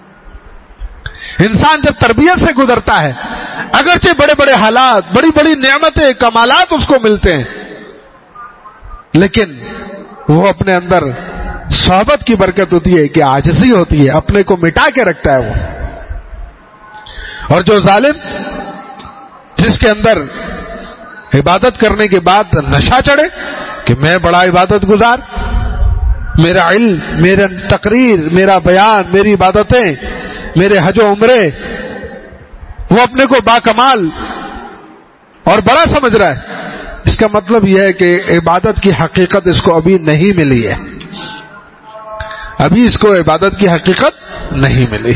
انسان جب تربیت سے گزرتا ہے، اگرچہ بڑے بڑے حالات، بڑی بڑی نعمتیں، کمالات اس کو ملتے ہیں، لیکن وہ اپنے اندر صحبت کی برکت ہوتی ہے کہ عاجزی ہوتی ہے، اپنے کو مٹا کے رکھتا ہے وہ. اور جو ظالم، جس کے اندر عبادت کرنے کے بعد نشہ چڑھے کہ میں بڑا عبادت گزار، میرا علم، میرا تقریر، میرا بیان، میری عبادتیں، میرے حج و عمرے، وہ اپنے کو باکمال اور بڑا سمجھ رہا ہے. اس کا مطلب یہ ہے کہ عبادت کی حقیقت اس کو ابھی نہیں ملی ہے، ابھی اس کو عبادت کی حقیقت نہیں ملی.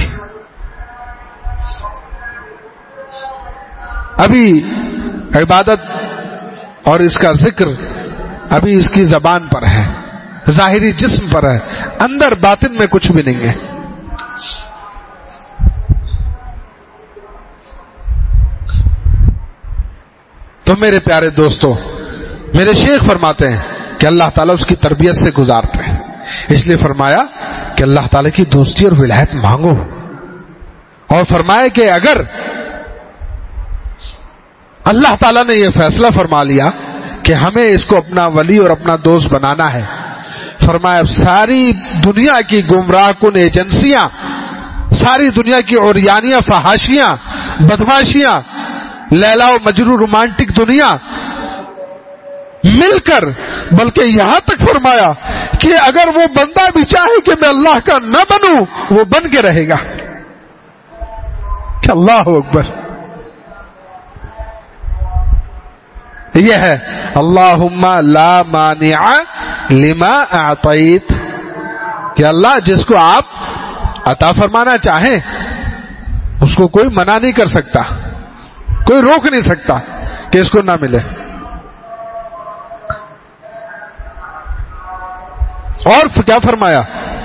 ابھی عبادت اور اس کا ذکر ابھی اس کی زبان پر ہے، ظاہری جسم پر ہے، اندر باطن میں کچھ بھی نہیں ہے. تو میرے پیارے دوستو، میرے شیخ فرماتے ہیں کہ اللہ تعالیٰ اس کی تربیت سے گزارتے ہیں، اس لیے فرمایا کہ اللہ تعالیٰ کی دوستی اور ولایت مانگو، اور فرمایا کہ اگر اللہ تعالیٰ نے یہ فیصلہ فرما لیا کہ ہمیں اس کو اپنا ولی اور اپنا دوست بنانا ہے، فرمایا ساری دنیا کی گمراہ کن ایجنسیاں، ساری دنیا کی عریانیاں، فحاشیاں، بدماشیاں، لیلا و مجنون رومانٹک دنیا مل کر، بلکہ یہاں تک فرمایا کہ اگر وہ بندہ بھی چاہے کہ میں اللہ کا نہ بنوں، وہ بن کے رہے گا. کہ اللہ اکبر. یہ ہے اللہم لا مانع لما اعطیت، کہ اللہ جس کو آپ عطا فرمانا چاہیں اس کو کوئی منع نہیں کر سکتا، کوئی روک نہیں سکتا کہ اس کو نہ ملے. اور کیا فرمایا؟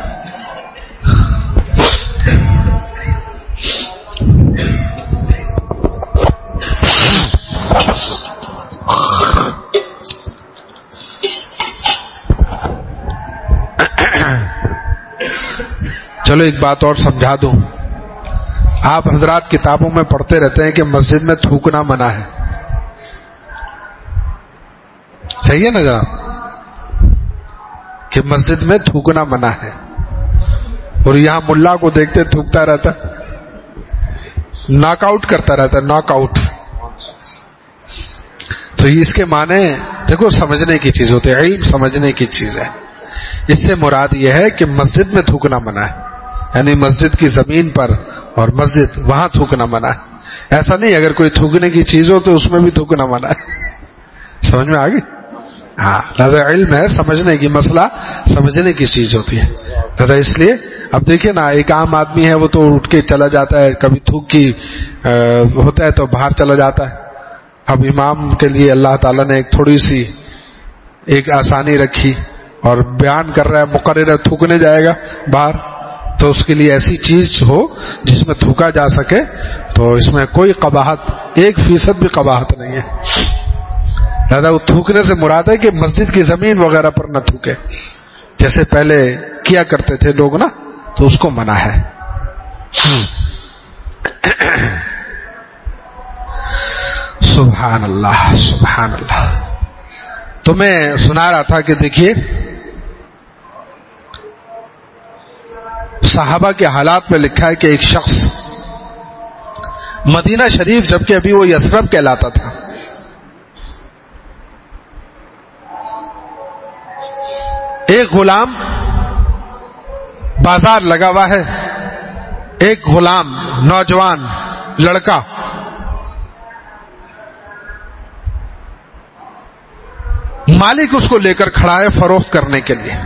چلو ایک بات اور سمجھا دوں. آپ حضرات کتابوں میں پڑھتے رہتے ہیں کہ مسجد میں تھوکنا منع ہے، صحیح ہے نا جناب؟ کہ مسجد میں تھوکنا منع ہے، اور یہاں ملا کو دیکھتے تھوکتا رہتا، ناک آؤٹ کرتا رہتا، ناک آؤٹ. تو اس کے معنی دیکھو سمجھنے کی چیز ہوتی ہے، علم سمجھنے کی چیز ہے. اس سے مراد یہ ہے کہ مسجد میں تھوکنا منع ہے، یعنی مسجد کی زمین پر اور مسجد وہاں تھوکنا منع ہے. ایسا نہیں اگر کوئی تھوکنے کی چیز ہو تو اس میں بھی تھوکنا منع ہے. سمجھ میں آ گئی؟ ہاں، لہذا علم ہے سمجھنے کی، مسئلہ سمجھنے کی چیز ہوتی ہے. لہذا اس لیے اب دیکھیے نا، ایک عام آدمی ہے وہ تو اٹھ کے چلا جاتا ہے، کبھی تھوک کی ہوتا ہے تو باہر چلا جاتا ہے. اب امام کے لیے اللہ تعالیٰ نے ایک تھوڑی سی ایک آسانی رکھی، اور بیان کر رہا ہے، مقرر ہے، تھوکنے جائے گا باہر، تو اس کے لیے ایسی چیز ہو جس میں تھوکا جا سکے. تو اس میں کوئی قباحت، 1% بھی قباحت نہیں ہے. لہذا وہ تھوکنے سے مراد ہے کہ مسجد کی زمین وغیرہ پر نہ تھوکے، جیسے پہلے کیا کرتے تھے لوگ نا، تو اس کو منع ہے. سبحان اللہ، سبحان اللہ. تو میں سنا رہا تھا کہ دیکھیے صحابہ کے حالات میں لکھا ہے کہ ایک شخص مدینہ شریف، جبکہ ابھی وہ یثرب کہلاتا تھا، ایک غلام بازار لگا ہوا ہے، ایک غلام نوجوان لڑکا مالک اس کو لے کر کھڑا ہے فروخت کرنے کے لیے.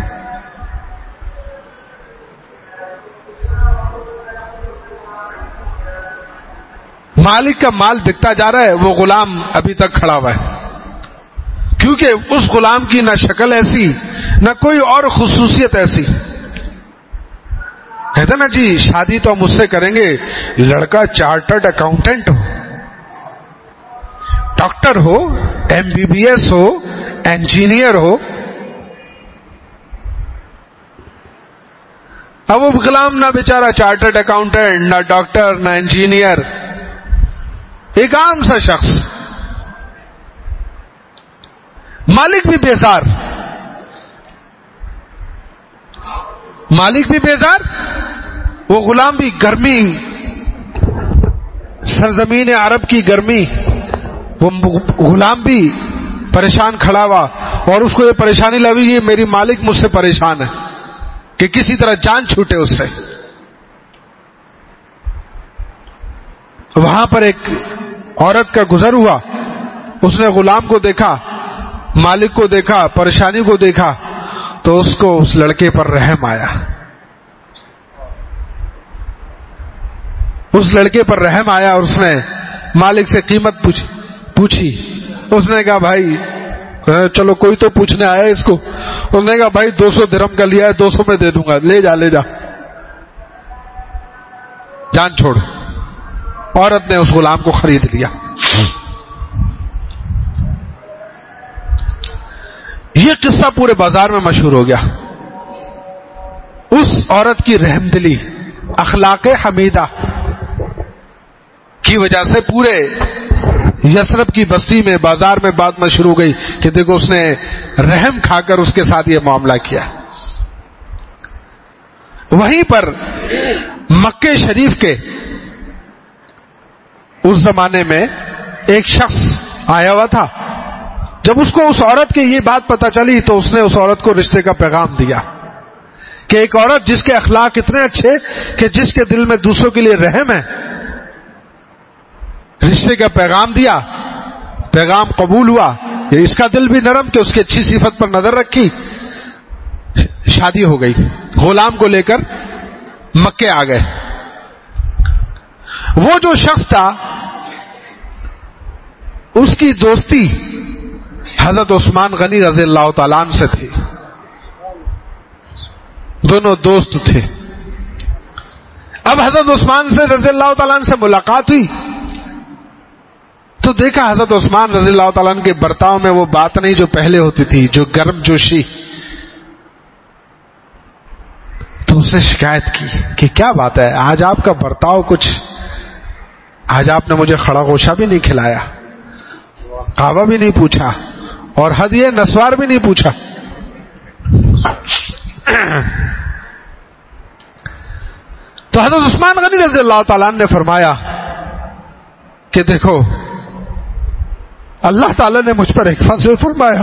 مالک کا مال بکتا جا رہا ہے، وہ غلام ابھی تک کھڑا ہوا ہے، کیونکہ اس غلام کی نہ شکل ایسی نہ کوئی اور خصوصیت ایسی. کہتے نا جی شادی تو ہم اس سے کریں گے، لڑکا چارٹرڈ اکاؤنٹنٹ ہو، ڈاکٹر ہو، MBBS ہو، انجینئر ہو. اب وہ غلام نہ بیچارہ چارٹرڈ اکاؤنٹنٹ، نہ ڈاکٹر، نہ انجینئر، ایک عام سا شخص. مالک بھی بیزار، مالک بھی بیزار، وہ غلام بھی. گرمی، سرزمین عرب کی گرمی، وہ غلام بھی پریشان کھڑا ہوا اور اس کو یہ پریشانی لگی کہ میری مالک مجھ سے پریشان ہے کہ کسی طرح جان چھوٹے اس سے. وہاں پر ایک عورت کا گزر ہوا, اس نے غلام کو دیکھا, مالک کو دیکھا, پریشانی کو دیکھا, تو اس کو اس لڑکے پر رحم آیا. اس لڑکے پر رحم آیا اور اس نے مالک سے قیمت پوچھی. اس نے کہا بھائی چلو کوئی تو پوچھنے آیا اس کو. اس نے کہا بھائی 200 درہم کا لیا ہے, 200 میں دے دوں گا, لے جا جان چھوڑ. عورت نے اس غلام کو خرید لیا. یہ قصہ پورے بازار میں مشہور ہو گیا. اس عورت کی رحم دلی, اخلاق حمیدہ کی وجہ سے پورے یثرب کی بستی میں, بازار میں بات مشہور ہو گئی کہ دیکھو اس نے رحم کھا کر اس کے ساتھ یہ معاملہ کیا. وہیں پر مکہ شریف کے اس زمانے میں ایک شخص آیا ہوا تھا. جب اس کو اس عورت کی یہ بات پتہ چلی تو اس نے اس عورت کو رشتے کا پیغام دیا کہ ایک عورت جس کے اخلاق اتنے اچھے کہ جس کے دل میں دوسروں کے لیے رحم ہے, رشتے کا پیغام دیا, پیغام قبول ہوا, اس کا دل بھی نرم کہ اس کی اچھی صفت پر نظر رکھی, شادی ہو گئی. غلام کو لے کر مکے آ گئے. وہ جو شخص تھا اس کی دوستی حضرت عثمان غنی رضی اللہ تعالیٰ عنہ سے تھی. دونوں دوست تھے. اب حضرت عثمان سے رضی اللہ تعالیٰ عنہ سے ملاقات ہوئی تو دیکھا حضرت عثمان رضی اللہ تعالیٰ عنہ کے برتاؤ میں وہ بات نہیں جو پہلے ہوتی تھی, جو گرم جوشی. تو اس نے شکایت کی کہ کیا بات ہے, آج آپ کا برتاؤ کچھ, آج آپ نے مجھے کھڑا گوشہ بھی نہیں کھلایا, قہوہ بھی نہیں پوچھا, اور ہدیہ نسوار بھی نہیں پوچھا. تو حضرت عثمان غنی رضی اللہ تعالیٰ عنہ نے فرمایا کہ دیکھو اللہ تعالیٰ نے مجھ پر ایک فضل فرمایا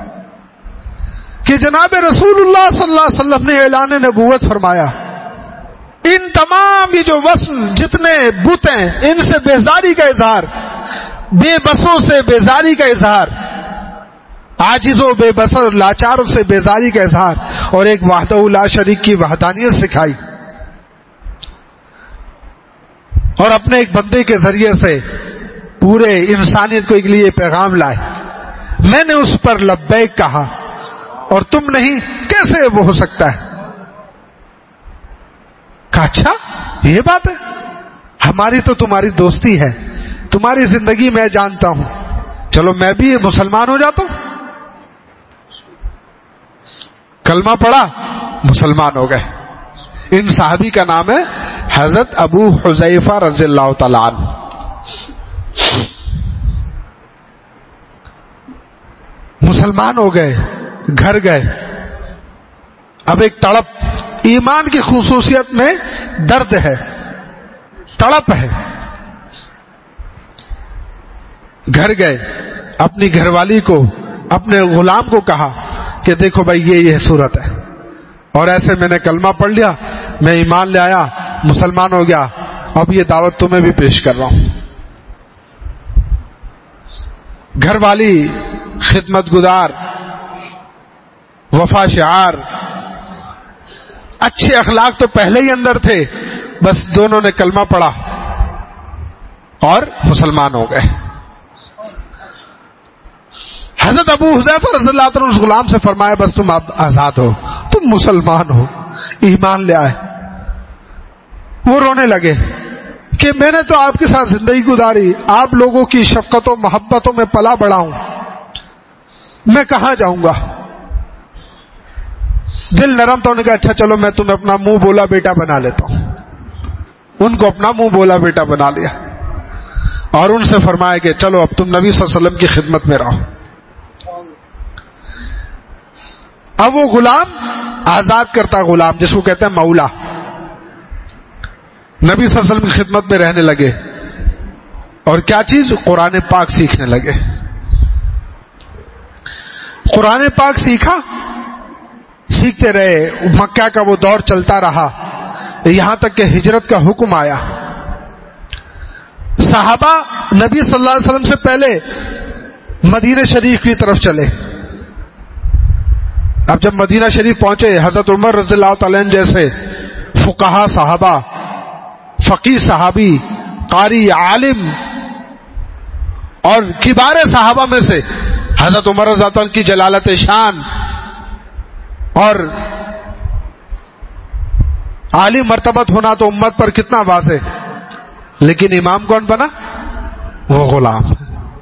کہ جناب رسول اللہ صلی اللہ علیہ وسلم نے اعلان نبوت فرمایا, ان تمام یہ جو وصل جتنے بت ہیں ان سے بیزاری کا اظہار, بے بسوں سے بیزاری کا اظہار, عاجزوں بے بسوں لاچاروں سے بیزاری کا اظہار, اور ایک وحدہ لا شریک کی وحدانیت سکھائی, اور اپنے ایک بندے کے ذریعے سے پورے انسانیت کو ایک لیے پیغام لائے. میں نے اس پر لبیک کہا اور تم نہیں, کیسے وہ ہو سکتا ہے؟ کہا اچھا یہ بات ہے, ہماری تو تمہاری دوستی ہے, تمہاری زندگی میں جانتا ہوں, چلو میں بھی مسلمان ہو جاتا ہوں. کلمہ پڑھا, مسلمان ہو گئے. ان صحابی کا نام ہے حضرت ابو حذیفہ رضی اللہ تعالیٰ عنہ. مسلمان ہو گئے, گھر گئے. اب ایک تڑپ, ایمان کی خصوصیت میں درد ہے, تڑپ ہے. گھر گئے, اپنی گھر والی کو, اپنے غلام کو کہا کہ دیکھو بھائی یہ صورت ہے, اور ایسے میں نے کلمہ پڑھ لیا, میں ایمان لے آیا, مسلمان ہو گیا, اب یہ دعوت تمہیں بھی پیش کر رہا ہوں. گھر والی خدمت گزار, وفا شعار, اچھے اخلاق تو پہلے ہی اندر تھے, بس دونوں نے کلمہ پڑھا اور مسلمان ہو گئے. حضرت ابو حذیفہ رضی اللہ عنہ اس غلام سے فرمایا بس تم اب آزاد ہو, تم مسلمان ہو, ایمان لے آئے. وہ رونے لگے کہ میں نے تو آپ کے ساتھ زندگی گزاری, آپ لوگوں کی شفقتوں محبتوں میں پلا بڑھا ہوں, میں کہاں جاؤں گا. دل نرم تو نے کہا اچھا چلو میں تمہیں اپنا منہ بولا بیٹا بنا لیتا ہوں. ان کو اپنا منہ بولا بیٹا بنا لیا اور ان سے فرمایا کہ چلو اب تم نبی صلی اللہ علیہ وسلم کی خدمت میں رہو. اب وہ غلام, آزاد کرتا غلام جس کو کہتے ہیں مولا, نبی صلی اللہ علیہ وسلم کی خدمت میں رہنے لگے. اور کیا چیز؟ قرآن پاک سیکھنے لگے. قرآن پاک سیکھا، سیکھتے رہے. مکہ کا وہ دور چلتا رہا یہاں تک کہ ہجرت کا حکم آیا. صحابہ نبی صلی اللہ علیہ وسلم سے پہلے مدینہ شریف کی طرف چلے. اب جب مدینہ شریف پہنچے، حضرت عمر رضی اللہ تعالیٰ عنہ جیسے فقہا صحابہ، فقیہ صحابی، قاری، عالم اور کبار صحابہ میں سے حضرت عمر رضی اللہ عنہ کی جلالت شان اور عالی مرتبت ہونا تو امت پر کتنا واضح. لیکن امام کون بنا؟ وہ غلام.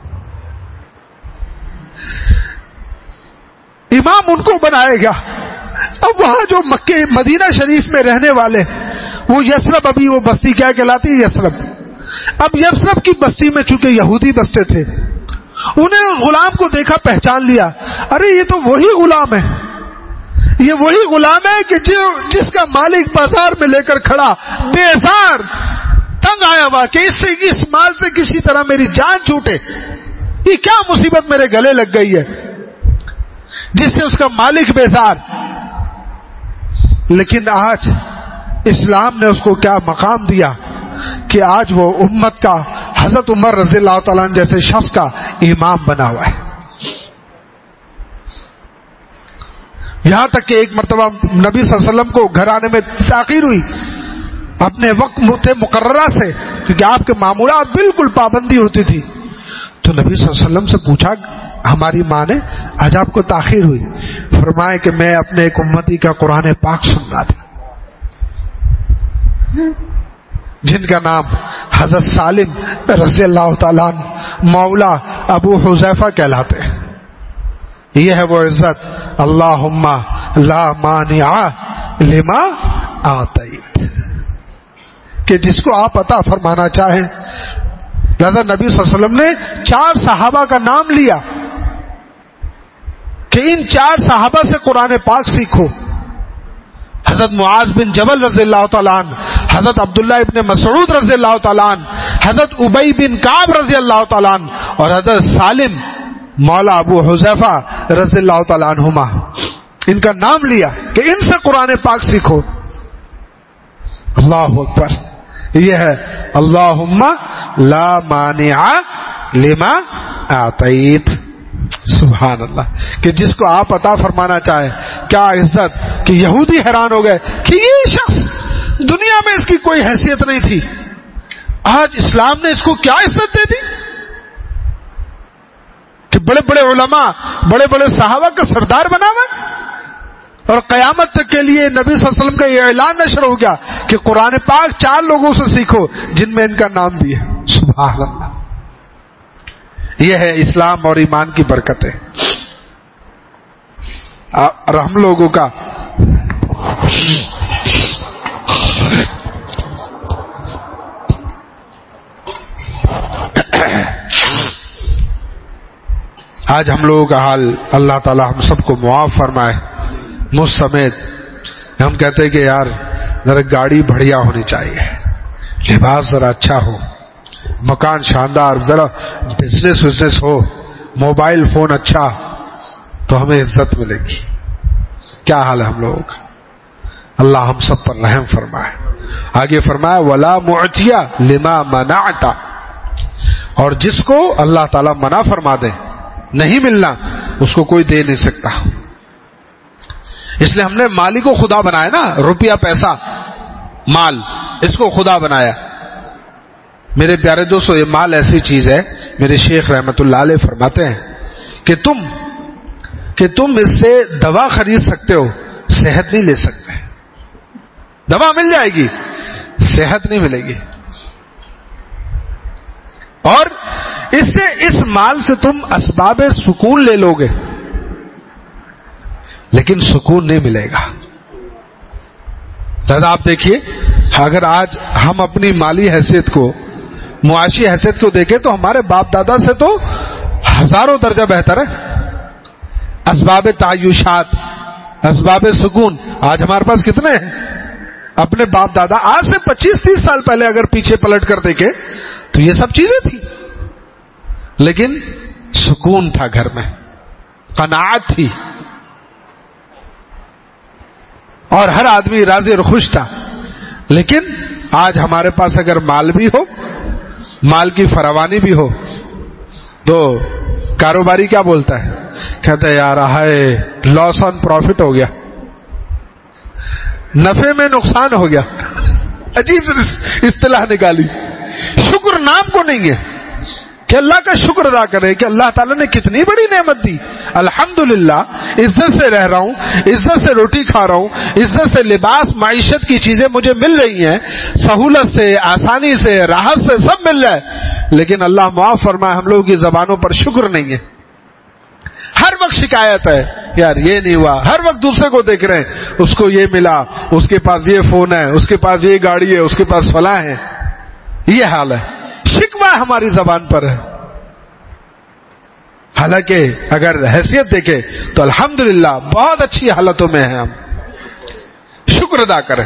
امام ان کو بنائے گا. اب وہاں جو مکے مدینہ شریف میں رہنے والے، وہ یثرب، ابھی وہ بستی کیا کہلاتی ہے؟ یثرب. اب یثرب کی بستی میں چونکہ یہودی بستے تھے، انہیں غلام کو دیکھا، پہچان لیا. ارے یہ تو وہی غلام ہے، یہ وہی غلام ہے کہ جس کا مالک بازار میں لے کر کھڑا، بیزار، تنگ آیا ہوا کہ اس مال سے کسی طرح میری جان چھوٹے. یہ کیا مصیبت میرے گلے لگ گئی ہے، جس سے اس کا مالک بیزار. لیکن آج اسلام نے اس کو کیا مقام دیا کہ آج وہ امت کا، حضرت عمر رضی اللہ تعالیٰ عنہ جیسے شخص کا امام بنا ہوا ہے. یہاں تک کہ ایک مرتبہ نبی صلی اللہ علیہ وسلم کو گھر آنے میں تاخیر ہوئی اپنے وقت مقررہ سے، کیونکہ آپ کے معمولات بالکل پابندی ہوتی تھی. تو نبی صلی اللہ علیہ وسلم سے پوچھا، ہماری ماں نے آج آپ کو تاخیر ہوئی؟ فرمائے کہ میں اپنے ایک امتی کا قرآن پاک سن رہا تھا، جن کا نام حضرت سالم رضی اللہ تعالیٰ عنہ مولا ابو حذیفہ کہلاتے ہیں. یہ ہے وہ عزت، اللہم لا مانع لما اعطیت، کہ جس کو آپ عطا فرمانا چاہیں. لہذا نبی صلی اللہ علیہ وسلم نے 4 صحابہ کا نام لیا کہ ان 4 صحابہ سے قرآن پاک سیکھو. حضرت معاذ بن جبل رضی اللہ تعالیٰ عنہ، حضرت عبداللہ ابن مسعود رضی اللہ تعالیٰ عنہ، حضرت ابی بن کعب رضی اللہ تعالیٰ عنہ اور حضرت سالم مولا ابو حذیفہ رضی اللہ تعالیٰ عنہما. ان کا نام لیا کہ ان سے قرآن پاک سیکھو. اللہ اکبر. یہ ہے اللہم لا مانع لما اعطیت. سبحان اللہ، کہ جس کو آپ عطا فرمانا چاہے. کیا عزت کہ یہودی حیران ہو گئے کہ یہ شخص دنیا میں اس کی کوئی حیثیت نہیں تھی، آج اسلام نے اس کو کیا عزت دے دی کہ بڑے بڑے علماء، بڑے بڑے صحابہ کا سردار بنا ہوا. اور قیامت تک کے لیے نبی صلی اللہ علیہ وسلم کا یہ اعلان نشر ہو گیا کہ قرآن پاک 4 لوگوں سے سیکھو جن میں ان کا نام بھی ہے. سبحان اللہ. یہ ہے اسلام اور ایمان کی برکت ہے. اور ہم لوگوں کا آج ہم لوگوں کا حال اللہ تعالی ہم سب کو معاف فرمائے، مجھ سمیت. ہم کہتے ہیں کہ یار ذرا گاڑی بڑھیا ہونی چاہیے، لباس ذرا اچھا ہو، مکان شاندار، ذرا بزنس ہو، موبائل فون اچھا، تو ہمیں عزت ملے گی. کیا حال ہے ہم لوگوں کا؟ اللہ ہم سب پر رحم فرمائے. آگے فرمایا ولا معطی لما منعت، اور جس کو اللہ تعالی منع فرما دے نہیں ملنا، اس کو کوئی دے نہیں سکتا. اس لیے ہم نے مالی کو خدا بنایا نا، روپیہ پیسہ مال، اس کو خدا بنایا. میرے پیارے دوستو، یہ مال ایسی چیز ہے، میرے شیخ رحمت اللہ علیہ فرماتے ہیں کہ تم اس سے دوا خرید سکتے ہو، صحت نہیں لے سکتے. دوا مل جائے گی، صحت نہیں ملے گی. اور اس مال سے تم اسباب سکون لے لو گے، لیکن سکون نہیں ملے گا. دادا آپ دیکھیے، اگر آج ہم اپنی مالی حیثیت کو، معاشی حیثیت کو دیکھیں تو ہمارے باپ دادا سے تو ہزاروں درجہ بہتر ہے. اسباب تعیشات، اسباب سکون آج ہمارے پاس کتنے ہیں؟ اپنے باپ دادا آج سے 25-30 سال پہلے اگر پیچھے پلٹ کر دیکھیں تو تو یہ سب چیزیں تھی، لیکن سکون تھا گھر میں، قناعت تھی، اور ہر آدمی راضی اور خوش تھا. لیکن آج ہمارے پاس اگر مال بھی ہو، مال کی فراوانی بھی ہو، تو کاروباری کیا بولتا ہے؟ کہتا ہے یار ہائے لاس آن پروفٹ ہو گیا، نفع میں نقصان ہو گیا. عجیب اصطلاح نکالی. شکر نام کو نہیں ہے کہ اللہ کا شکر ادا کرے کہ اللہ تعالیٰ نے کتنی بڑی نعمت دی. الحمدللہ عزت سے رہ رہا ہوں، عزت سے روٹی کھا رہا ہوں، عزت سے لباس معیشت کی چیزیں مجھے مل رہی ہیں، سہولت سے، آسانی سے، راحت سے، سب مل رہا ہے. لیکن اللہ معاف فرمائے ہم لوگوں کی زبانوں پر شکر نہیں ہے. ہر وقت شکایت ہے، یار یہ نہیں ہوا. ہر وقت دوسرے کو دیکھ رہے ہیں، اس کو یہ ملا، اس کے پاس یہ فون ہے، اس کے پاس یہ گاڑی ہے، اس کے پاس فلاں ہے. یہ حال ہے، شکوہ ہماری زبان پر ہے. حالانکہ اگر حیثیت دیکھے تو الحمدللہ بہت اچھی حالتوں میں ہیں. ہم شکر ادا کریں.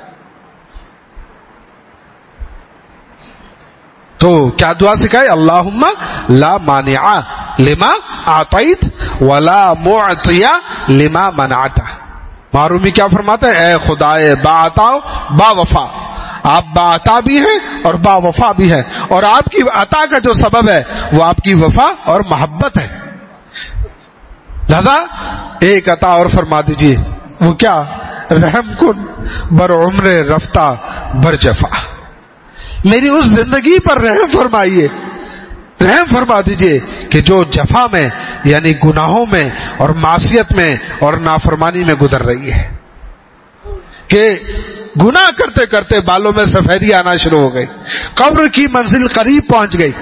تو کیا دعا سکھائے؟ اللہم لا مانع لما اعطیت ولا معطی لما منعت. معرومی کیا فرماتا ہے؟ اے خدائے با عطا با وفا، آپ با عطا بھی ہیں اور با وفا بھی ہیں، اور آپ کی عطا کا جو سبب ہے وہ آپ کی وفا اور محبت ہے. لہذا ایک عطا اور فرما دیجئے، وہ کیا؟ رحم کن بر عمر رفتہ بر جفا. میری اس زندگی پر رحم فرمائیے، رحم فرما دیجئے کہ جو جفا میں یعنی گناہوں میں اور معصیت میں اور نافرمانی میں گزر رہی ہے، کہ گناہ کرتے کرتے بالوں میں سفیدی آنا شروع ہو گئی، قبر کی منزل قریب پہنچ گئی.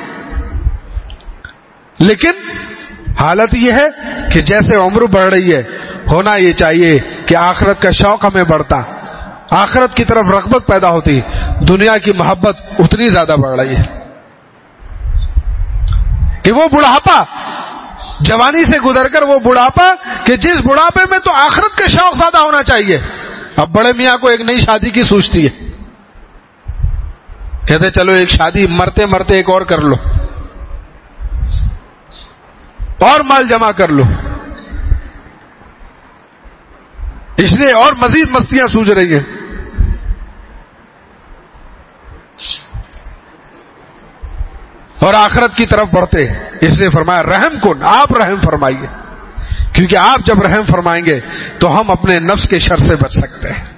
لیکن حالت یہ ہے کہ جیسے عمر بڑھ رہی ہے، ہونا یہ چاہیے کہ آخرت کا شوق ہمیں بڑھتا، آخرت کی طرف رغبت پیدا ہوتی، دنیا کی محبت اتنی زیادہ بڑھ رہی ہے کہ وہ بڑھاپا جوانی سے گزر کر وہ بڑھاپا کہ جس بڑھاپے میں تو آخرت کا شوق زیادہ ہونا چاہیے، اب بڑے میاں کو ایک نئی شادی کی سوچتی ہے. کہتے چلو ایک شادی مرتے مرتے ایک اور کر لو، اور مال جمع کر لو، اس لیے اور مزید مستیاں سوچ رہی ہیں. اور آخرت کی طرف بڑھتے، اس لیے فرمایا رحم کن، آپ رحم فرمائیے، کیونکہ آپ جب رحم فرمائیں گے تو ہم اپنے نفس کے شر سے بچ سکتے ہیں.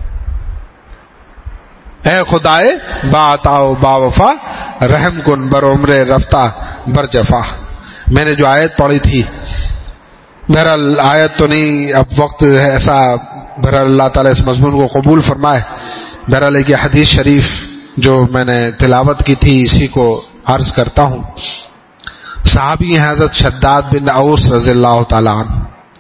اے خدائے با عطا و با وفا رحم کن بر عمر رفتہ بر جفا. میں نے جو آیت پڑھی تھی، بہرحال آیت تو نہیں، اب وقت ایسا، بہرحال اللہ تعالیٰ اس مضمون کو قبول فرمائے. بہرحال ایک حدیث شریف جو میں نے تلاوت کی تھی اسی کو عرض کرتا ہوں. صحابی حضرت شداد بن اوس رضی اللہ تعالیٰ عنہ،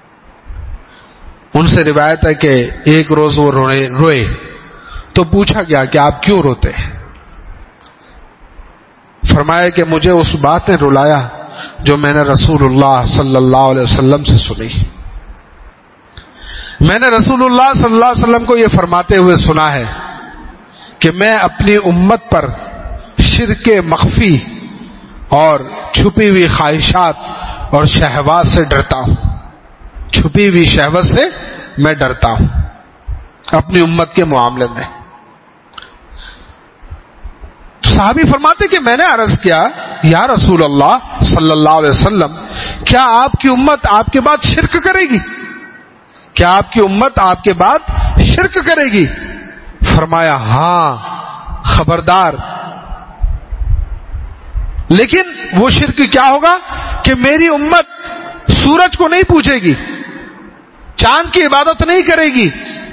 ان سے روایت ہے کہ ایک روز وہ روئے تو پوچھا گیا کہ آپ کیوں روتے ہیں؟ فرمایا کہ مجھے اس بات نے رلایا جو میں نے رسول اللہ صلی اللہ علیہ وسلم سے سنی. میں نے رسول اللہ صلی اللہ علیہ وسلم کو یہ فرماتے ہوئے سنا ہے کہ میں اپنی امت پر شرک مخفی اور چھپی ہوئی خواہشات اور شہوات سے ڈرتا ہوں. چھپی ہوئی شہوت سے میں ڈرتا ہوں اپنی امت کے معاملے میں. صحابی فرماتے کہ میں نے عرض کیا یا رسول اللہ صلی اللہ علیہ وسلم، کیا آپ کی امت آپ کے بعد شرک کرے گی؟ کیا آپ کی امت آپ کے بعد شرک کرے گی؟ فرمایا ہاں خبردار. لیکن وہ شرک کیا ہوگا کہ میری امت سورج کو نہیں پوجے گی، چاند کی عبادت نہیں کرے گی،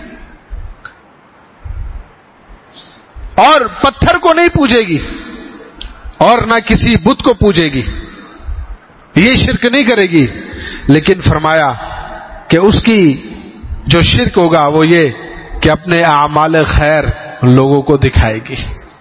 اور پتھر کو نہیں پوجے گی، اور نہ کسی بت کو پوجے گی. یہ شرک نہیں کرے گی. لیکن فرمایا کہ اس کی جو شرک ہوگا وہ یہ کہ اپنے اعمال خیر لوگوں کو دکھائے گی.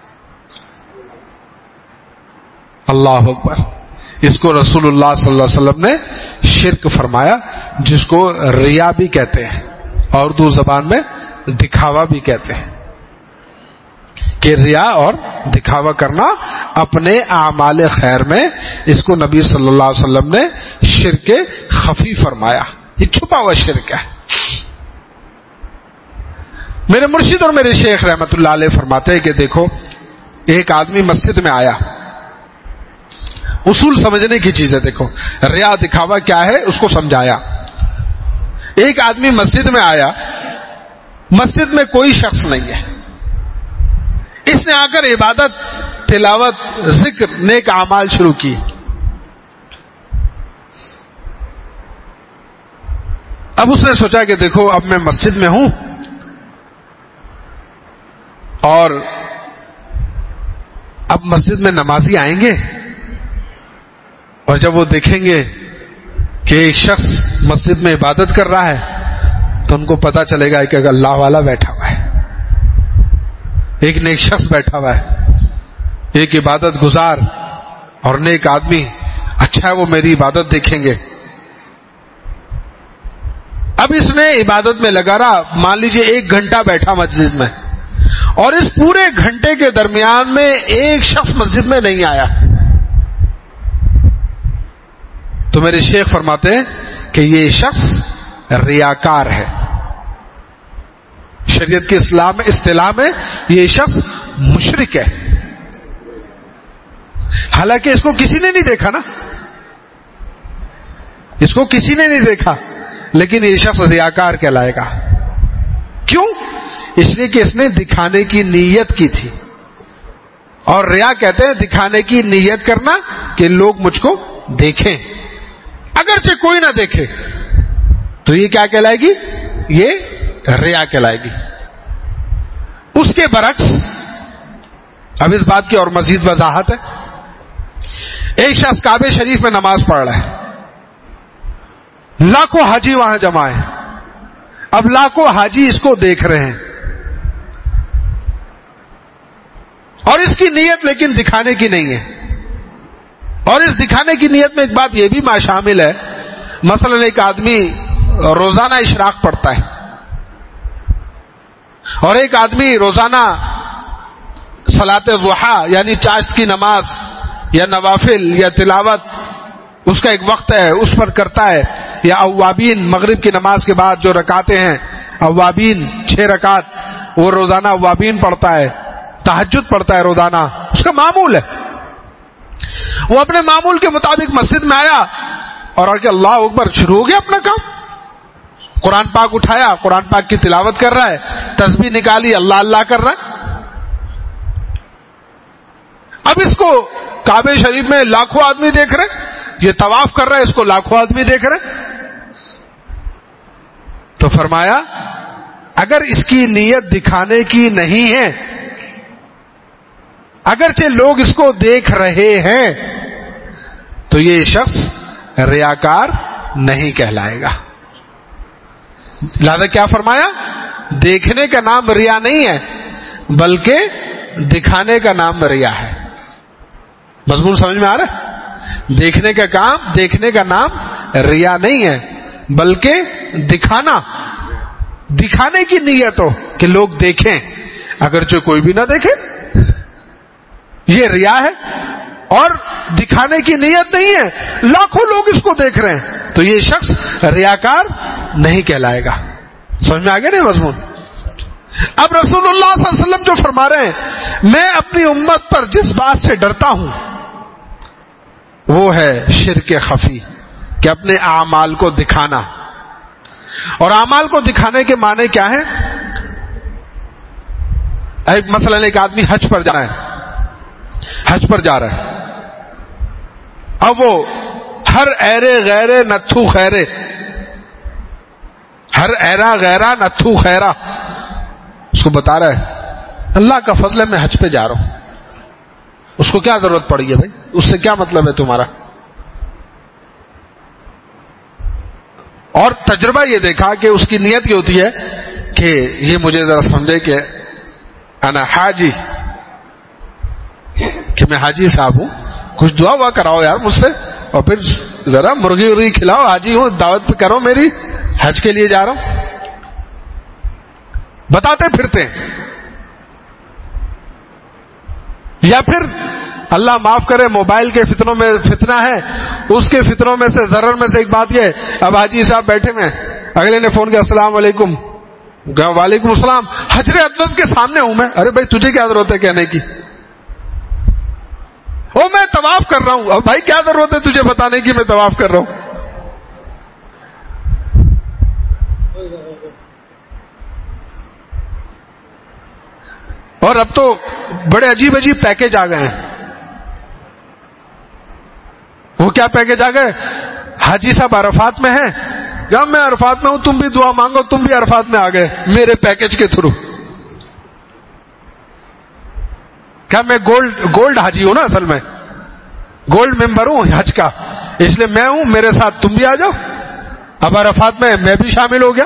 اللہ اکبر. اس کو رسول اللہ صلی اللہ علیہ وسلم نے شرک فرمایا، جس کو ریا بھی کہتے ہیں اور اردو زبان میں دکھاوا بھی کہتے ہیں. کہ ریا اور دکھاوا کرنا اپنے اعمال خیر میں، اس کو نبی صلی اللہ علیہ وسلم نے شرک خفی فرمایا، یہ چھپا ہوا شرک ہے۔ میرے مرشد اور میرے شیخ رحمت اللہ علیہ فرماتے ہیں کہ دیکھو، ایک آدمی مسجد میں آیا، اصول سمجھنے کی چیز ہے، دیکھو ریا دکھاوا کیا ہے اس کو سمجھایا۔ ایک آدمی مسجد میں آیا، مسجد میں کوئی شخص نہیں ہے، اس نے آ کر عبادت، تلاوت، ذکر، نیک اعمال شروع کی۔ اب اس نے سوچا کہ دیکھو اب میں مسجد میں ہوں اور اب مسجد میں نمازی آئیں گے، اور جب وہ دیکھیں گے کہ ایک شخص مسجد میں عبادت کر رہا ہے تو ان کو پتا چلے گا کہ اللہ والا بیٹھا ہوا ہے، ایک نیک شخص بیٹھا ہوا ہے، ایک عبادت گزار اور نیک آدمی، اچھا ہے وہ میری عبادت دیکھیں گے۔ اب اس نے عبادت میں لگا رہا، مان لیجئے 1 گھنٹہ بیٹھا مسجد میں، اور اس پورے گھنٹے کے درمیان میں ایک شخص مسجد میں نہیں آیا، تو میرے شیخ فرماتے ہیں کہ یہ شخص ریاکار ہے۔ شریعت کی اصطلاح میں یہ شخص مشرک ہے، حالانکہ اس کو کسی نے نہیں دیکھا نا، اس کو کسی نے نہیں دیکھا، لیکن یہ شخص ریاکار کہلائے گا۔ کیوں؟ اس لیے کہ اس نے دکھانے کی نیت کی تھی، اور ریا کہتے ہیں دکھانے کی نیت کرنا کہ لوگ مجھ کو دیکھیں، اگرچہ کوئی نہ دیکھے تو یہ کیا کہلائے گی؟ یہ ریا کہلائے گی۔ اس کے برعکس اب اس بات کی اور مزید وضاحت ہے۔ ایک شخص کعبہ شریف میں نماز پڑھ رہا ہے، لاکھوں حاجی وہاں جمع ہیں، اب لاکھوں حاجی اس کو دیکھ رہے ہیں، اور اس کی نیت لیکن دکھانے کی نہیں ہے۔ اور اس دکھانے کی نیت میں ایک بات یہ بھی شامل ہے، مثلا ایک آدمی روزانہ اشراق پڑھتا ہے، اور ایک آدمی روزانہ صلاۃ ضحیٰ یعنی چاشت کی نماز یا نوافل یا تلاوت، اس کا ایک وقت ہے اس پر کرتا ہے، یا اوابین مغرب کی نماز کے بعد جو رکعتیں ہیں اوابین 6 رکعت، وہ روزانہ اوابین پڑھتا ہے، تہجد پڑھتا ہے روزانہ، اس کا معمول ہے۔ وہ اپنے معمول کے مطابق مسجد میں آیا اور آ کے اللہ اکبر شروع ہو گیا اپنا کام، قرآن پاک اٹھایا، قرآن پاک کی تلاوت کر رہا ہے، تسبیح نکالی، اللہ اللہ کر رہا ہے۔ اب اس کو کعبہ شریف میں لاکھوں آدمی دیکھ رہے، یہ طواف کر رہا ہے، اس کو لاکھوں آدمی دیکھ رہے، تو فرمایا اگر اس کی نیت دکھانے کی نہیں ہے، اگرچہ لوگ اس کو دیکھ رہے ہیں، تو یہ شخص ریاکار نہیں کہلائے گا۔ لہذا کیا فرمایا؟ دیکھنے کا نام ریا نہیں ہے، بلکہ دکھانے کا نام ریا ہے۔ مضمون سمجھ میں آ رہا ہے؟ دیکھنے کا نام ریا نہیں ہے، بلکہ دکھانے کی نیت ہو کہ لوگ دیکھیں، اگرچہ کوئی بھی نہ دیکھے، یہ ریا ہے۔ اور دکھانے کی نیت نہیں ہے، لاکھوں لوگ اس کو دیکھ رہے ہیں، تو یہ شخص ریاکار نہیں کہلائے گا۔ سمجھ میں آ گیا نہیں مضمون؟ اب رسول اللہ صلی اللہ علیہ وسلم جو فرما رہے ہیں، میں اپنی امت پر جس بات سے ڈرتا ہوں وہ ہے شرک خفی، کہ اپنے اعمال کو دکھانا۔ اور اعمال کو دکھانے کے معنی کیا ہیں؟ مثلا ایک آدمی حج پر جا رہا ہے، اب وہ ہر ایرے غیرے نتھو خیرے، ہر ایرا غیرہ نتھو خیرہ اس کو بتا رہا ہے اللہ کا فضل ہے میں حج پہ جا رہا ہوں، اس کو کیا ضرورت پڑی ہے بھائی؟ اس سے کیا مطلب ہے تمہارا؟ اور تجربہ یہ دیکھا کہ اس کی نیت یہ ہوتی ہے کہ یہ مجھے ذرا سمجھے کہ انا حاجی، کہ میں حاجی صاحب ہوں، کچھ دعا ہوا کراؤ یار مجھ سے، اور پھر ذرا مرغی ورغی کھلاؤ، حاجی ہوں دعوت پہ کرو میری، حج کے لیے جا رہا ہوں، بتاتے پھرتے ہیں۔ یا پھر اللہ معاف کرے موبائل کے فتنوں میں فتنہ ہے، اس کے فتنوں میں سے ضرر میں سے ایک بات یہ ہے، اب حاجی صاحب بیٹھے میں، اگلے نے فون کیا السلام علیکم، وعلیکم السلام، حجر اسود کے سامنے ہوں میں، ارے بھائی تجھے کیا ضرورت ہے کہنے کی، او میں طواف کر رہا ہوں، اب بھائی کیا ضرورت ہے تجھے بتانے کی میں طواف کر رہا ہوں. اور اب تو بڑے عجیب عجیب پیکج آ گئے ہیں. وہ کیا پیکج آ گئے؟ حاجی صاحب عرفات میں ہیں، یا میں عرفات میں ہوں، تم بھی دعا مانگو، تم بھی عرفات میں آ گئے میرے پیکج کے تھرو. کیا میں گولڈ حاجی ہوں نا، اصل میں گولڈ ممبر ہوں حج کا، اس لیے میں ہوں، میرے ساتھ تم بھی آ جاؤ. اب عرفات میں بھی شامل ہو گیا.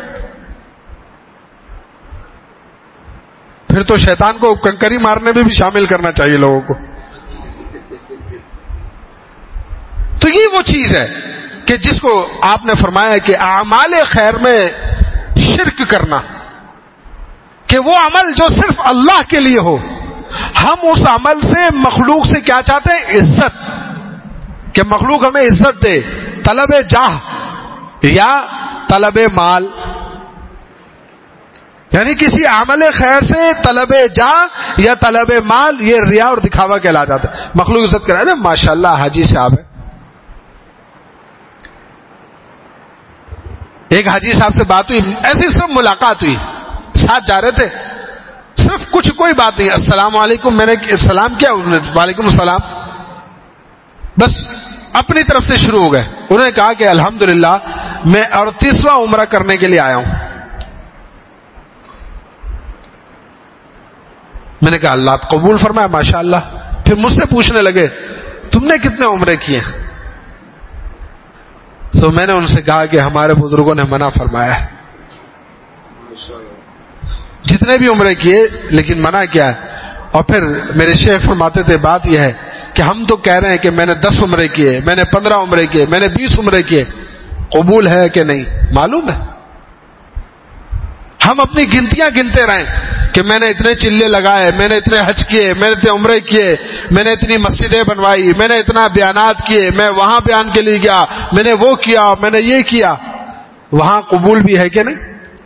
پھر تو شیطان کو کنکری مارنے میں بھی شامل کرنا چاہیے لوگوں کو. تو یہ وہ چیز ہے کہ جس کو آپ نے فرمایا کہ اعمال خیر میں شرک کرنا، کہ وہ عمل جو صرف اللہ کے لیے ہو، ہم اس عمل سے مخلوق سے کیا چاہتے ہیں؟ عزت، کہ مخلوق ہمیں عزت دے، طلب جاہ یا طلب مال، یعنی کسی عمل خیر سے طلب جاہ یا طلب مال، یہ ریا اور دکھاوا کہلا جاتا ہے. مخلوق عزت کرا نا، ماشاءاللہ حاجی صاحب ہے. ایک حاجی صاحب سے بات ہوئی، ایسی صرف ملاقات ہوئی، ساتھ جا رہے تھے، صرف کوئی بات نہیں، السلام علیکم، میں نے سلام کیا، وعلیکم السلام، بس اپنی طرف سے شروع ہو گئے. انہوں نے کہا کہ الحمدللہ میں 38واں عمرہ کرنے کے لیے آیا ہوں. میں نے کہا اللہ قبول فرمائے، ماشاءاللہ. پھر مجھ سے پوچھنے لگے تم نے کتنے عمرے کیے؟ تو میں نے ان سے کہا کہ ہمارے بزرگوں نے منع فرمایا ہے، جتنے بھی عمرے کیے لیکن منع کیا ہے. اور پھر میرے شیخ فرماتے تھے بات یہ ہے کہ ہم تو کہہ رہے ہیں کہ میں نے 10 عمرے کیے، میں نے 15 عمرے کیے، میں نے 20 عمرے کیے، قبول ہے کہ نہیں معلوم ہے. ہم اپنی گنتیاں گنتے رہیں کہ میں نے اتنے چلے لگائے، میں نے اتنے حج کیے، میں نے اتنے عمرے کیے، میں نے اتنی مسجدیں بنوائی، میں نے اتنا بیانات کیے، میں وہاں بیان کے لیے گیا، میں نے وہ کیا، میں نے یہ کیا، وہاں قبول بھی ہے کہ نہیں؟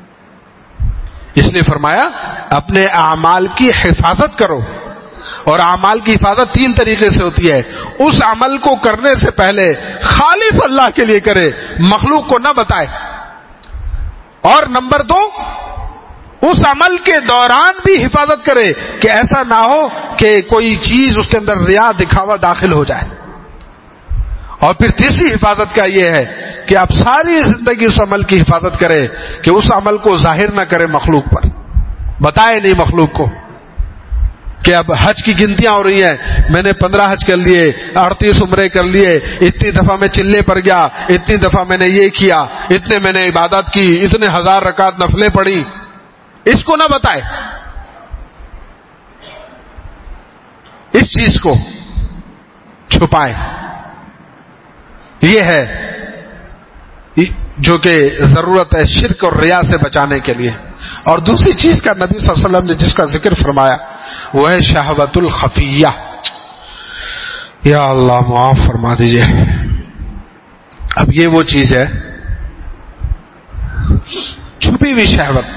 اس لیے فرمایا اپنے اعمال کی حفاظت کرو. اور اعمال کی حفاظت 3 طریقے سے ہوتی ہے. اس عمل کو کرنے سے پہلے خالص اللہ کے لیے کرے، مخلوق کو نہ بتائے. اور نمبر 2، اس عمل کے دوران بھی حفاظت کرے کہ ایسا نہ ہو کہ کوئی چیز اس کے اندر ریا دکھاوا داخل ہو جائے. اور پھر تیسری حفاظت کا یہ ہے کہ آپ ساری زندگی اس عمل کی حفاظت کرے کہ اس عمل کو ظاہر نہ کرے مخلوق پر، بتائے نہیں مخلوق کو کہ اب حج کی گنتیاں ہو رہی ہیں، میں نے 15 حج کر لیے، 38 عمرے کر لیے، اتنی دفعہ میں چلے پر گیا، اتنی دفعہ میں نے یہ کیا، اتنے میں نے عبادت کی، اتنے 1000 رکعت نفلیں پڑھی. اس کو نہ بتائے، اس چیز کو چھپائے. یہ ہے جو کہ ضرورت ہے شرک اور ریا سے بچانے کے لیے. اور دوسری چیز کا نبی صلی اللہ علیہ وسلم نے جس کا ذکر فرمایا وہ ہے شہوت الخفیہ. یا اللہ معاف فرما دیجئے. اب یہ وہ چیز ہے چھپی ہوئی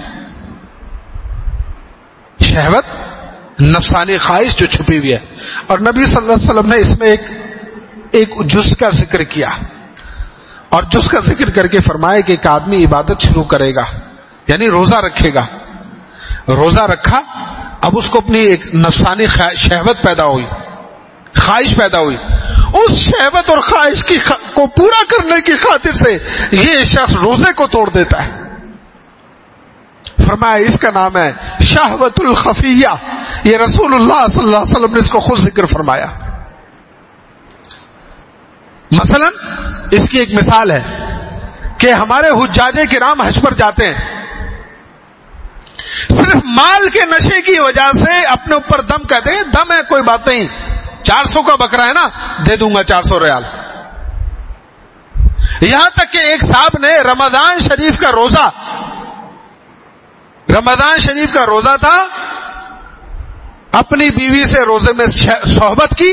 شہوت نفسانی خواہش جو چھپی ہوئی ہے. اور نبی صلی اللہ علیہ وسلم نے اس میں ایک جز کا ذکر کیا، اور جز کا ذکر کر کے فرمایا کہ ایک آدمی عبادت شروع کرے گا، یعنی روزہ رکھے گا. روزہ رکھا، اب اس کو اپنی ایک نفسانی شہوت پیدا ہوئی، خواہش پیدا ہوئی. اس شہوت اور خواہش کو پورا کرنے کی خاطر سے یہ شخص روزے کو توڑ دیتا ہے. فرمایا اس کا نام ہے شہوت الخفیہ. یہ رسول اللہ صلی اللہ علیہ وسلم نے اس کو خود ذکر فرمایا. مثلا اس کی ایک مثال ہے کہ ہمارے حجاج کرام حج پر جاتے ہیں، صرف مال کے نشے کی وجہ سے اپنے اوپر دم کہتے ہیں، دم ہے کوئی بات نہیں، 400 کا بکرا ہے نا، دے دوں گا 400 ریال. یہاں تک کہ ایک صاحب نے رمضان شریف کا روزہ تھا، اپنی بیوی سے روزے میں صحبت کی.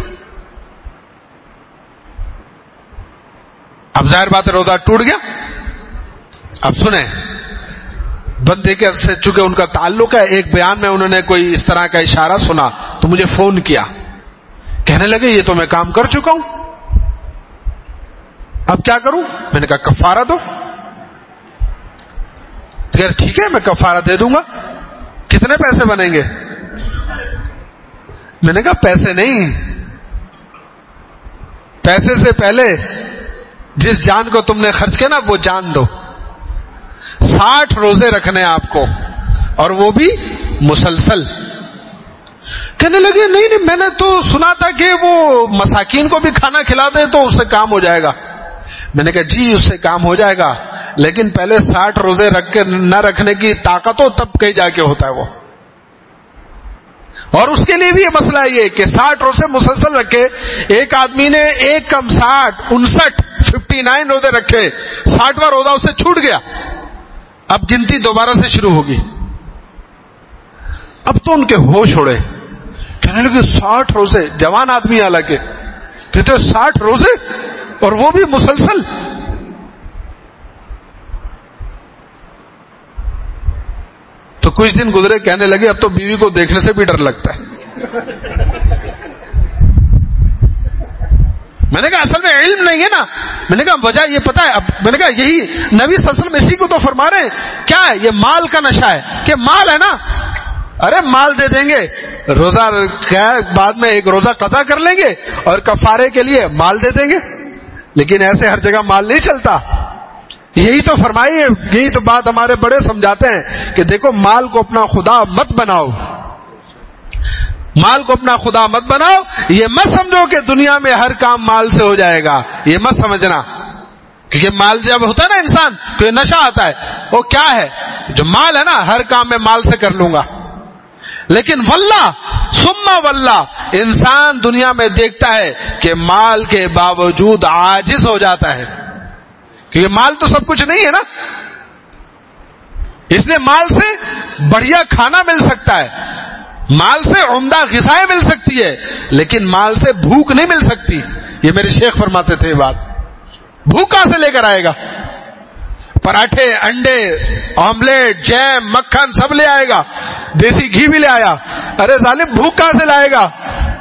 اب ظاہر بات ہے روزہ ٹوٹ گیا. اب سنیں, بندے کے سے چونکہ ان کا تعلق ہے, ایک بیان میں انہوں نے کوئی اس طرح کا اشارہ سنا تو مجھے فون کیا, کہنے لگے یہ تو میں کام کر چکا ہوں, اب کیا کروں؟ میں نے کہا کفارہ دو. ٹھیک ہے میں کفارہ دے دوں گا. کتنے پیسے بنیں گے؟ میں نے کہا پیسے نہیں, پیسے سے پہلے جس جان کو تم نے خرچ کیا نا وہ جان دو. 60 روزے رکھنے آپ کو, اور وہ بھی مسلسل. کہنے لگے نہیں میں نے تو سنا تھا کہ وہ مساکین کو بھی کھانا کھلا دے تو اس سے کام ہو جائے گا. میں نے کہا جی اس سے کام ہو جائے گا, لیکن پہلے 60 روزے رکھ کے نہ رکھنے کی طاقت ہو تب کہیں جا کے ہوتا ہے وہ. اور اس کے لیے بھی یہ مسئلہ یہ کہ 60 روزے مسلسل رکھے. ایک آدمی نے ایک کم 59 روزے رکھے, 60واں روزہ اسے چھوٹ گیا, اب گنتی دوبارہ سے شروع ہوگی. اب تو ان کے ہوش اڑے, کہنے لگے 60 روزے, جوان آدمی حالانکہ, کہتے 60 روزے اور وہ بھی مسلسل. تو کچھ دن گزرے, کہنے لگے اب تو بیوی کو دیکھنے سے بھی ڈر لگتا ہے. میں نے کہا اصل میں علم نہیں ہے نا. میں نے کہا وجہ یہ پتا ہے. اب میں نے کہا یہی نبی صلی اللہ علیہ وسلم اسی کو تو فرما رہے ہیں. کیا ہے یہ مال کا نشہ ہے کہ مال ہے نا, ارے مال دے دیں گے, روزہ بعد میں ایک روزہ قضا کر لیں گے اور کفارے کے لیے مال دے دیں گے. لیکن ایسے ہر جگہ مال نہیں چلتا. یہی تو فرمائی ہے, یہی تو بات ہمارے بڑے سمجھاتے ہیں کہ دیکھو مال کو اپنا خدا مت بناؤ, مال کو اپنا خدا مت بناؤ. یہ مت سمجھو کہ دنیا میں ہر کام مال سے ہو جائے گا, یہ مت سمجھنا. کیونکہ مال جب ہوتا ہے نا انسان تو یہ نشہ آتا ہے, وہ کیا ہے جو مال ہے نا ہر کام میں مال سے کر لوں گا. لیکن واللہ ثم واللہ انسان دنیا میں دیکھتا ہے کہ مال کے باوجود عاجز ہو جاتا ہے, کیونکہ مال تو سب کچھ نہیں ہے نا. اس لیے مال سے بڑھیا کھانا مل سکتا ہے, مال سے عمدہ غذائیں مل سکتی ہے, لیکن مال سے بھوک نہیں مل سکتی. یہ میرے شیخ فرماتے تھے بات. بھوک کہاں سے لے کر آئے گا؟ پراٹھے, انڈے, آملیٹ, جیم, مکھن سب لے آئے گا, دیسی گھی بھی لے آیا. ارے ظالم بھوک کہاں سے لائے گا؟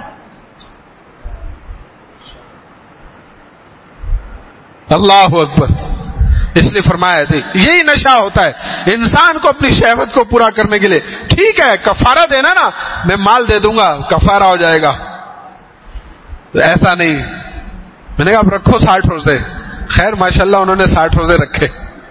اللہ اکبر. اس لیے فرمایا تھا یہی نشہ ہوتا ہے انسان کو اپنی شہوت کو پورا کرنے کے لیے. ٹھیک ہے کفارہ دینا نا, میں مال دے دوں گا کفارہ ہو جائے گا, تو ایسا نہیں. میں نے کہا اب رکھو 60 روزے. خیر ماشاءاللہ انہوں نے 60 روزے رکھے.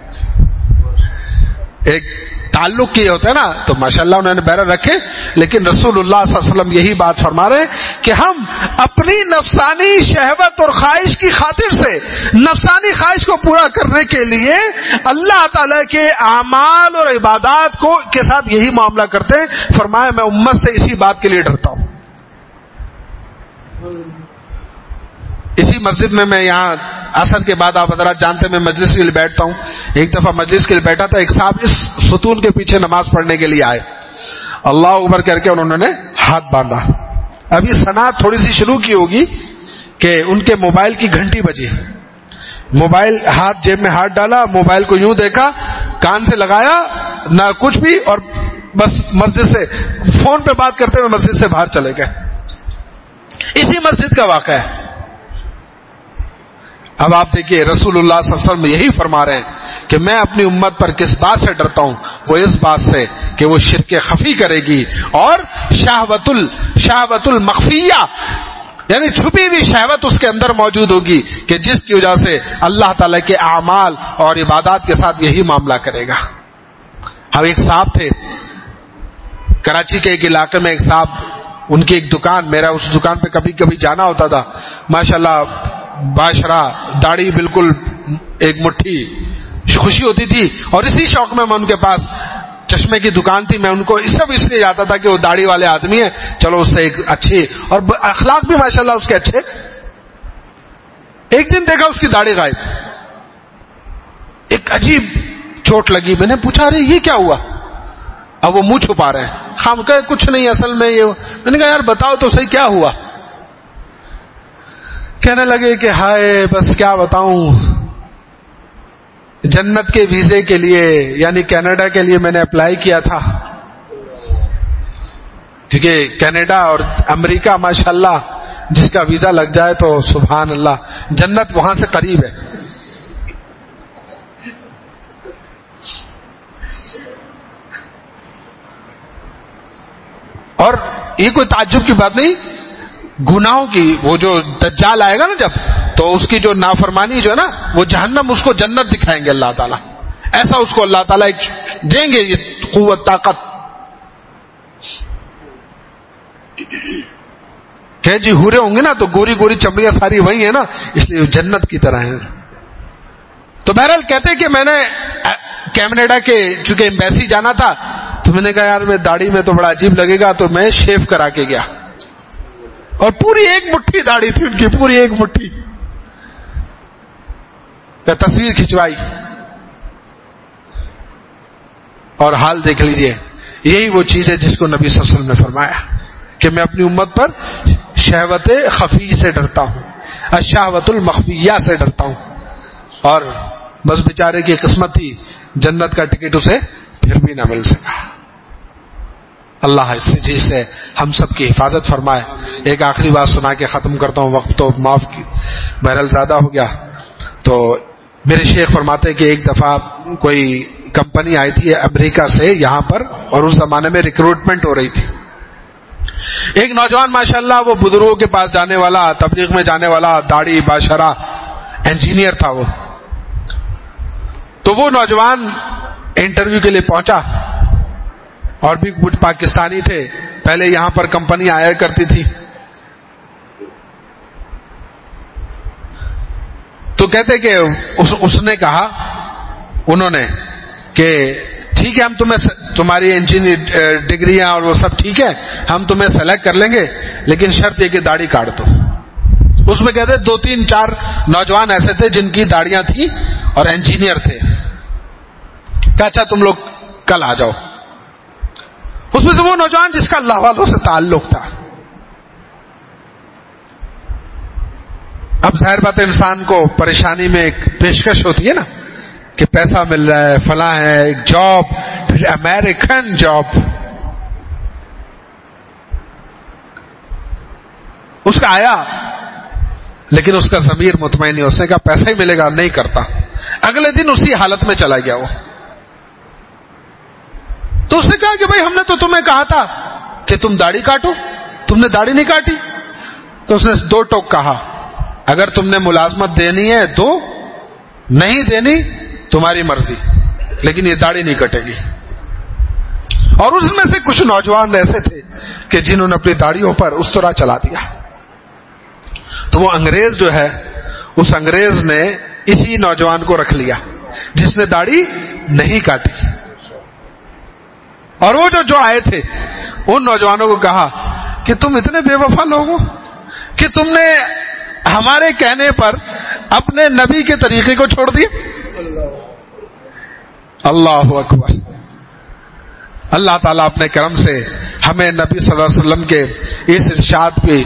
ایک تعلق یہ ہوتا ہے نا, تو ماشاءاللہ انہوں نے بہرحال رکھے. لیکن رسول اللہ صلی اللہ علیہ وسلم یہی بات فرما رہے ہیں کہ ہم اپنی نفسانی شہوت اور خواہش کی خاطر سے نفسانی خواہش کو پورا کرنے کے لیے اللہ تعالی کے اعمال اور عبادات کو کے ساتھ یہی معاملہ کرتے ہیں. فرمایا میں امت سے اسی بات کے لیے ڈرتا ہوں. اسی مسجد میں یہاں عصر کے بعد آپ حضرات جانتے ہیں میں مجلس کے لیے بیٹھتا ہوں. ایک دفعہ مجلس کے لیے بیٹھا تھا, ایک صاحب اس ستون کے پیچھے نماز پڑھنے کے لیے آئے. اللہ اکبر کر کے انہوں نے ہاتھ باندھا. ابھی صنعت تھوڑی سی شروع کی ہوگی کہ ان کے موبائل کی گھنٹی بجی. موبائل ہاتھ جیب میں ہاتھ ڈالا, موبائل کو یوں دیکھا, کان سے لگایا نہ کچھ بھی, اور بس مسجد سے فون پہ بات کرتے ہوئے مسجد سے باہر چلے گئے. اسی مسجد کا واقعہ ہے. اب آپ دیکھیے رسول اللہ صلی اللہ علیہ وسلم یہی فرما رہے ہیں کہ میں اپنی امت پر کس بات سے ڈرتا ہوں, وہ اس بات سے کہ وہ شرک خفی کرے گی اور شہوت المخفیہ یعنی چھپی ہوئی شہوت اس کے اندر موجود ہوگی کہ جس کی وجہ سے اللہ تعالی کے اعمال اور عبادات کے ساتھ یہی معاملہ کرے گا. ہم ایک صاحب تھے کراچی کے ایک علاقے میں, ایک صاحب ان کی ایک دکان, میرا اس دکان پہ کبھی کبھی جانا ہوتا تھا. ماشاءاللہ باشرا داڑھی بالکل ایک مٹھی, خوشی ہوتی تھی. اور اسی شوق میں ان کے پاس چشمے کی دکان تھی, میں ان کو سب اس لیے جاتا تھا کہ وہ داڑھی والے آدمی ہیں, چلو اس سے ایک اچھی, اور اخلاق بھی ماشاءاللہ اس کے اچھے. ایک دن دیکھا اس کی داڑھی غائب, ایک عجیب چوٹ لگی. میں نے پوچھا ارے یہ کیا ہوا؟ اب وہ منہ چھپا رہے ہیں، خام کہ کچھ نہیں اصل میں یہ. میں نے کہا یار بتاؤ تو صحیح کیا ہوا. کہنے لگے کہ ہائے بس کیا بتاؤں، جنت کے ویزے کے لیے یعنی کینیڈا کے لیے میں نے اپلائی کیا تھا، کیونکہ کینیڈا اور امریکہ ماشاءاللہ جس کا ویزا لگ جائے تو سبحان اللہ جنت وہاں سے قریب ہے. اور یہ کوئی تعجب کی بات نہیں، گناہوں کی وہ جو دجال آئے گا نا جب، تو اس کی جو نافرمانی جو ہے نا وہ جہنم اس کو جنت دکھائیں گے اللہ تعالیٰ. ایسا اس کو اللہ تعالیٰ دیں گے یہ قوت طاقت کہ جی ہورے ہوں گے نا تو گوری گوری چمڑیاں ساری وہی ہیں نا، اس لیے جنت کی طرح ہیں. تو بہرحال کہتے کہ میں نے کینیڈا کے چونکہ ایمبیسی جانا تھا تو میں نے کہا یار میں داڑھی میں تو بڑا عجیب لگے گا، تو میں شیو کرا کے گیا اور پوری ایک مٹھی داڑھی تھی ان کی، پوری ایک مٹھی. تصویر کھنچوائی اور حال دیکھ لیجئے. یہی وہ چیز ہے جس کو نبی صلی اللہ علیہ وسلم نے فرمایا کہ میں اپنی امت پر شہوت خفی سے ڈرتا ہوں، الشہوۃ المخفیہ سے ڈرتا ہوں. اور بس بیچارے کی قسمت تھی جنت کا ٹکٹ اسے پھر بھی نہ مل سکا. اللہ اس چیز سے ہم سب کی حفاظت فرمائے. ایک آخری بات سنا کے ختم کرتا ہوں، وقت تو معاف کی بہرحال زیادہ ہو گیا. تو میرے شیخ فرماتے کہ ایک دفعہ کوئی کمپنی آئی تھی امریکہ سے یہاں پر، اور اس زمانے میں ریکروٹمنٹ ہو رہی تھی. ایک نوجوان ماشاءاللہ وہ بزرگوں کے پاس جانے والا، تبلیغ میں جانے والا، داڑھی باشرہ انجینئر تھا وہ. تو وہ نوجوان انٹرویو کے لیے پہنچا، اور بھی کچھ پاکستانی تھے، پہلے یہاں پر کمپنی آیا کرتی تھی. تو کہتے کہ اس نے کہا انہوں نے کہ ٹھیک ہے ہم تمہاری انجینئر ڈگریاں اور وہ سب ٹھیک ہے، ہم تمہیں سلیکٹ کر لیں گے، لیکن شرط یہ کہ داڑھی کاٹ دو. اس میں کہتے 2-3-4 نوجوان ایسے تھے جن کی داڑیاں تھیں اور انجینئر تھے. کہ اچھا تم لوگ کل آ جاؤ. اس میں سے وہ نوجوان جس کا اللہ والوں سے تعلق تھا. اب ظاہر بات ہے انسان کو پریشانی میں ایک پیشکش ہوتی ہے نا کہ پیسہ مل رہا ہے، فلاں ہے، ایک جاب، پھر امریکن جاب. اس کا آیا لیکن اس کا ضمیر مطمئن نہیں، اس نے کہا پیسہ ہی ملے گا، نہیں کرتا. اگلے دن اسی حالت میں چلا گیا وہ. تو اس نے کہا کہ بھائی ہم نے تو تمہیں کہا تھا کہ تم داڑھی کاٹو، تم نے داڑھی نہیں کاٹی. تو اس نے 2 ٹوک کہا، اگر تم نے ملازمت دینی ہے دو، نہیں دینی تمہاری مرضی، لیکن یہ داڑھی نہیں کٹے گی. اور اس میں سے کچھ نوجوان ایسے تھے کہ جنہوں نے اپنی داڑھیوں پر اس طرح چلا دیا. تو وہ انگریز جو ہے، اس انگریز نے اسی نوجوان کو رکھ لیا جس نے داڑھی نہیں کاٹی. اور وہ جو آئے تھے ان نوجوانوں کو کہا کہ تم اتنے بے وفا لوگ ہو کہ تم نے ہمارے کہنے پر اپنے نبی کے طریقے کو چھوڑ دیا. اللہ اکبر. اللہ تعالیٰ اپنے کرم سے ہمیں نبی صلی اللہ علیہ وسلم کے اس ارشاد کی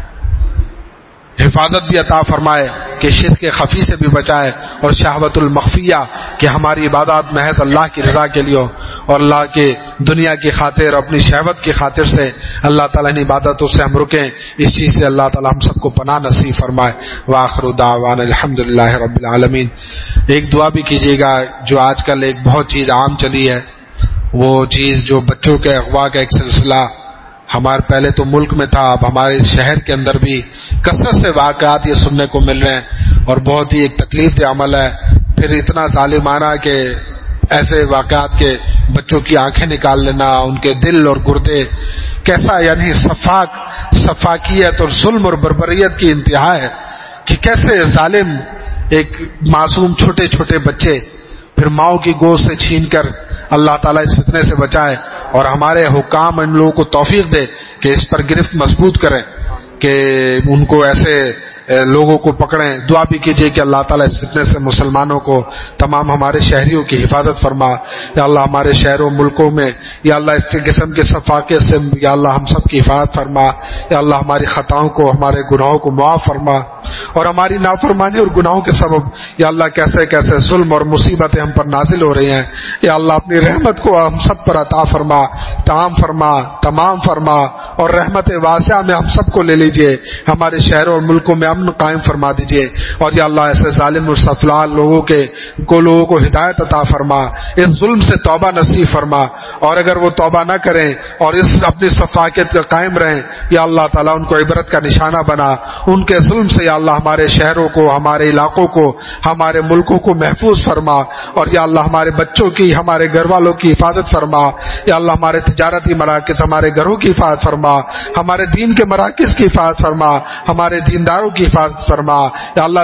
حفاظت بھی عطا فرمائے کہ شرک خفی سے بھی بچائے، اور شہوت المخفیہ کہ ہماری عبادات محض اللہ کی رضا کے لیے ہو، اور اللہ کے دنیا کی خاطر اپنی شہوت کی خاطر سے اللہ تعالیٰ نے عبادتوں سے ہم رکیں. اس چیز سے اللہ تعالیٰ ہم سب کو پناہ نصیب فرمائے. وآخر دعوانا الحمدللہ رب العالمین. ایک دعا بھی کیجیے گا. جو آج کل ایک بہت چیز عام چلی ہے، وہ چیز جو بچوں کے اغوا کا ایک سلسلہ ہمارے پہلے تو ملک میں تھا، اب ہمارے شہر کے اندر بھی کثرت سے واقعات یہ سننے کو مل رہے ہیں، اور بہت ہی ایک تکلیف دہ عمل ہے. پھر اتنا ظالمانہ کہ ایسے واقعات کے بچوں کی آنکھیں نکال لینا، ان کے دل اور گردے، کیسا یعنی صفاکیت اور ظلم اور بربریت کی انتہا ہے کہ کیسے ظالم ایک معصوم چھوٹے چھوٹے بچے پھر ماؤں کی گود سے چھین کر. اللہ تعالیٰ اس فتنے سے بچائے، اور ہمارے حکام ان لوگوں کو توفیق دے کہ اس پر گرفت مضبوط کریں، کہ ان کو ایسے لوگوں کو پکڑیں. دعا بھی کیجیے کہ اللہ تعالیٰ اس فتنے سے مسلمانوں کو, تمام ہمارے شہریوں کی حفاظت فرما. یا اللہ ہمارے شہروں ملکوں میں یا اللہ اس قسم کے فاقے سے یا اللہ ہم سب کی حفاظت فرما. یا اللہ ہماری خطاؤں کو, ہمارے گناہوں کو معاف فرما, اور ہماری نافرمانی اور گناہوں کے سبب یا اللہ کیسے کیسے ظلم اور مصیبتیں ہم پر نازل ہو رہی ہیں. یا اللہ اپنی رحمت کو ہم سب پر عطا فرما, تمام فرما, اور رحمت واسعہ میں ہم سب کو لے لیجئے. ہمارے شہروں اور ملکوں میں امن قائم فرما دیجئے. اور یا اللہ ایسے ظالم اور سفلال لوگوں کو ہدایت عطا فرما, اس ظلم سے توبہ نصیب فرما. اور اگر وہ توبہ نہ کریں اور اس اپنی صفاقیت کا قائم رہیں, یا اللہ تعالیٰ ان کو عبرت کا نشانہ بنا. ان کے ظلم سے یا اللہ ہمارے شہروں کو, ہمارے علاقوں کو, ہمارے ملکوں کو محفوظ فرما. اور یا اللہ ہمارے بچوں کی, ہمارے گھر والوں کی حفاظت فرما. یا اللہ ہمارے تجارتی مراکز, ہمارے گھروں کی حفاظت فرما, ہمارے دین کے مراکز کی حفاظت فرما, ہمارے دینداروں کی حفاظت فرما. یا اللہ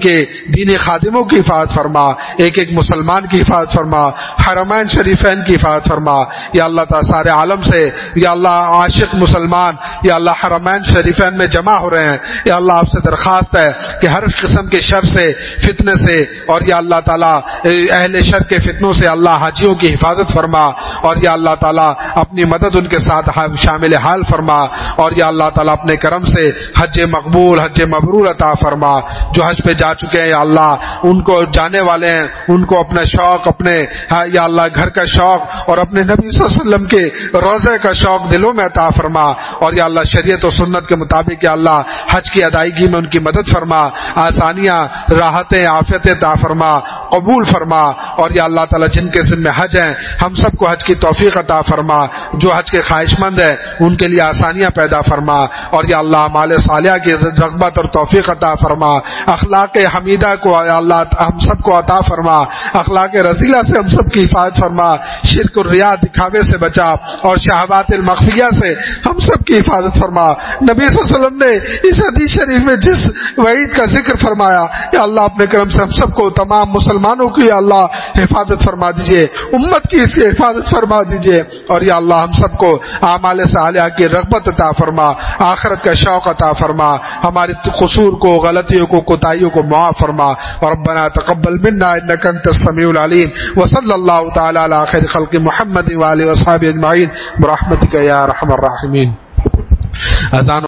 دینی خادموں کی حفاظت فرما, ایک ایک مسلمان کی حفاظت فرما, حرمین شریفین کی حفاظت فرما. یا اللہ تعالیٰ سارے عالم سے یا اللہ عاشق مسلمان یا اللہ حرمین شریفین میں جمع ہو رہے ہیں. یا اللہ آپ سے درخواست ہے کہ ہر قسم کے شر سے, فتنے سے, اور یا اللہ تعالیٰ اہل شر کے فتنوں سے اللہ حاجیوں کی حفاظت فرما. اور یا اللہ تعالیٰ اپنی مدد ان کے ساتھ شامل حال فرما. اور یا اللہ تعالیٰ اپنے کرم سے حج مقبول, حج مبرور عطا فرما. جو حج پہ جا چکے ہیں یا اللہ ان کو جانے والے ہیں, ان کو اپنا شوق, اپنے یا اللہ گھر کا شوق اور اپنے نبی صلی اللہ علیہ وسلم کے روزے کا شوق دلوں میں عطا فرما. اور یا اللہ شریعت و سنت کے مطابق یا اللہ حج کی ادائیگی میں ان کی مدد فرما, آسانیاں, راحتیں, عافیتیں عطا فرما, قبول فرما. اور یا اللہ تعالیٰ جن کے ذمہ حج ہیں ہم سب کو حج کی توفیق عطا فرما. جو حج کے خواہش مند ہیں ان کے لیے آسانیاں پیدا فرما. اور یا اللہ اعمال صالحہ کی رغبت اور توفیق عطا فرما. اخلاق حمیدہ کو یا اللہ ہم سب کو عطا فرما. اخلاق رذیلہ سے ہم سب کی حفاظت فرما. شرک اور ریا, دکھاوے سے بچا, اور شہوات المخفیہ سے ہم سب کی حفاظت فرما. نبی صلی اللہ علیہ وسلم نے اس حدیث شریف میں جس وعید کا ذکر فرمایا, یا اللہ اپنے کرم سے ہم سب کو, تمام مسلمانوں کی یا اللہ حفاظت فرما دیجئے, امت کی اس کی حفاظت فرما دیجئے. اور یا اللہ ہم سب کو اعمال صالحہ کی رغبت عطا فرما, آخرت کا شوق عطا فرما, ہماری قصور کو, غلطیوں کو, کوتاہیوں کو معاف فرما. ربنا تقبل منا انک انت السمیع العلیم. وصلی اللہ تعالی علی خیر خلق محمد وآلہ وصحبہ اجمعین برحمتک یا ارحم الراحمین. اذان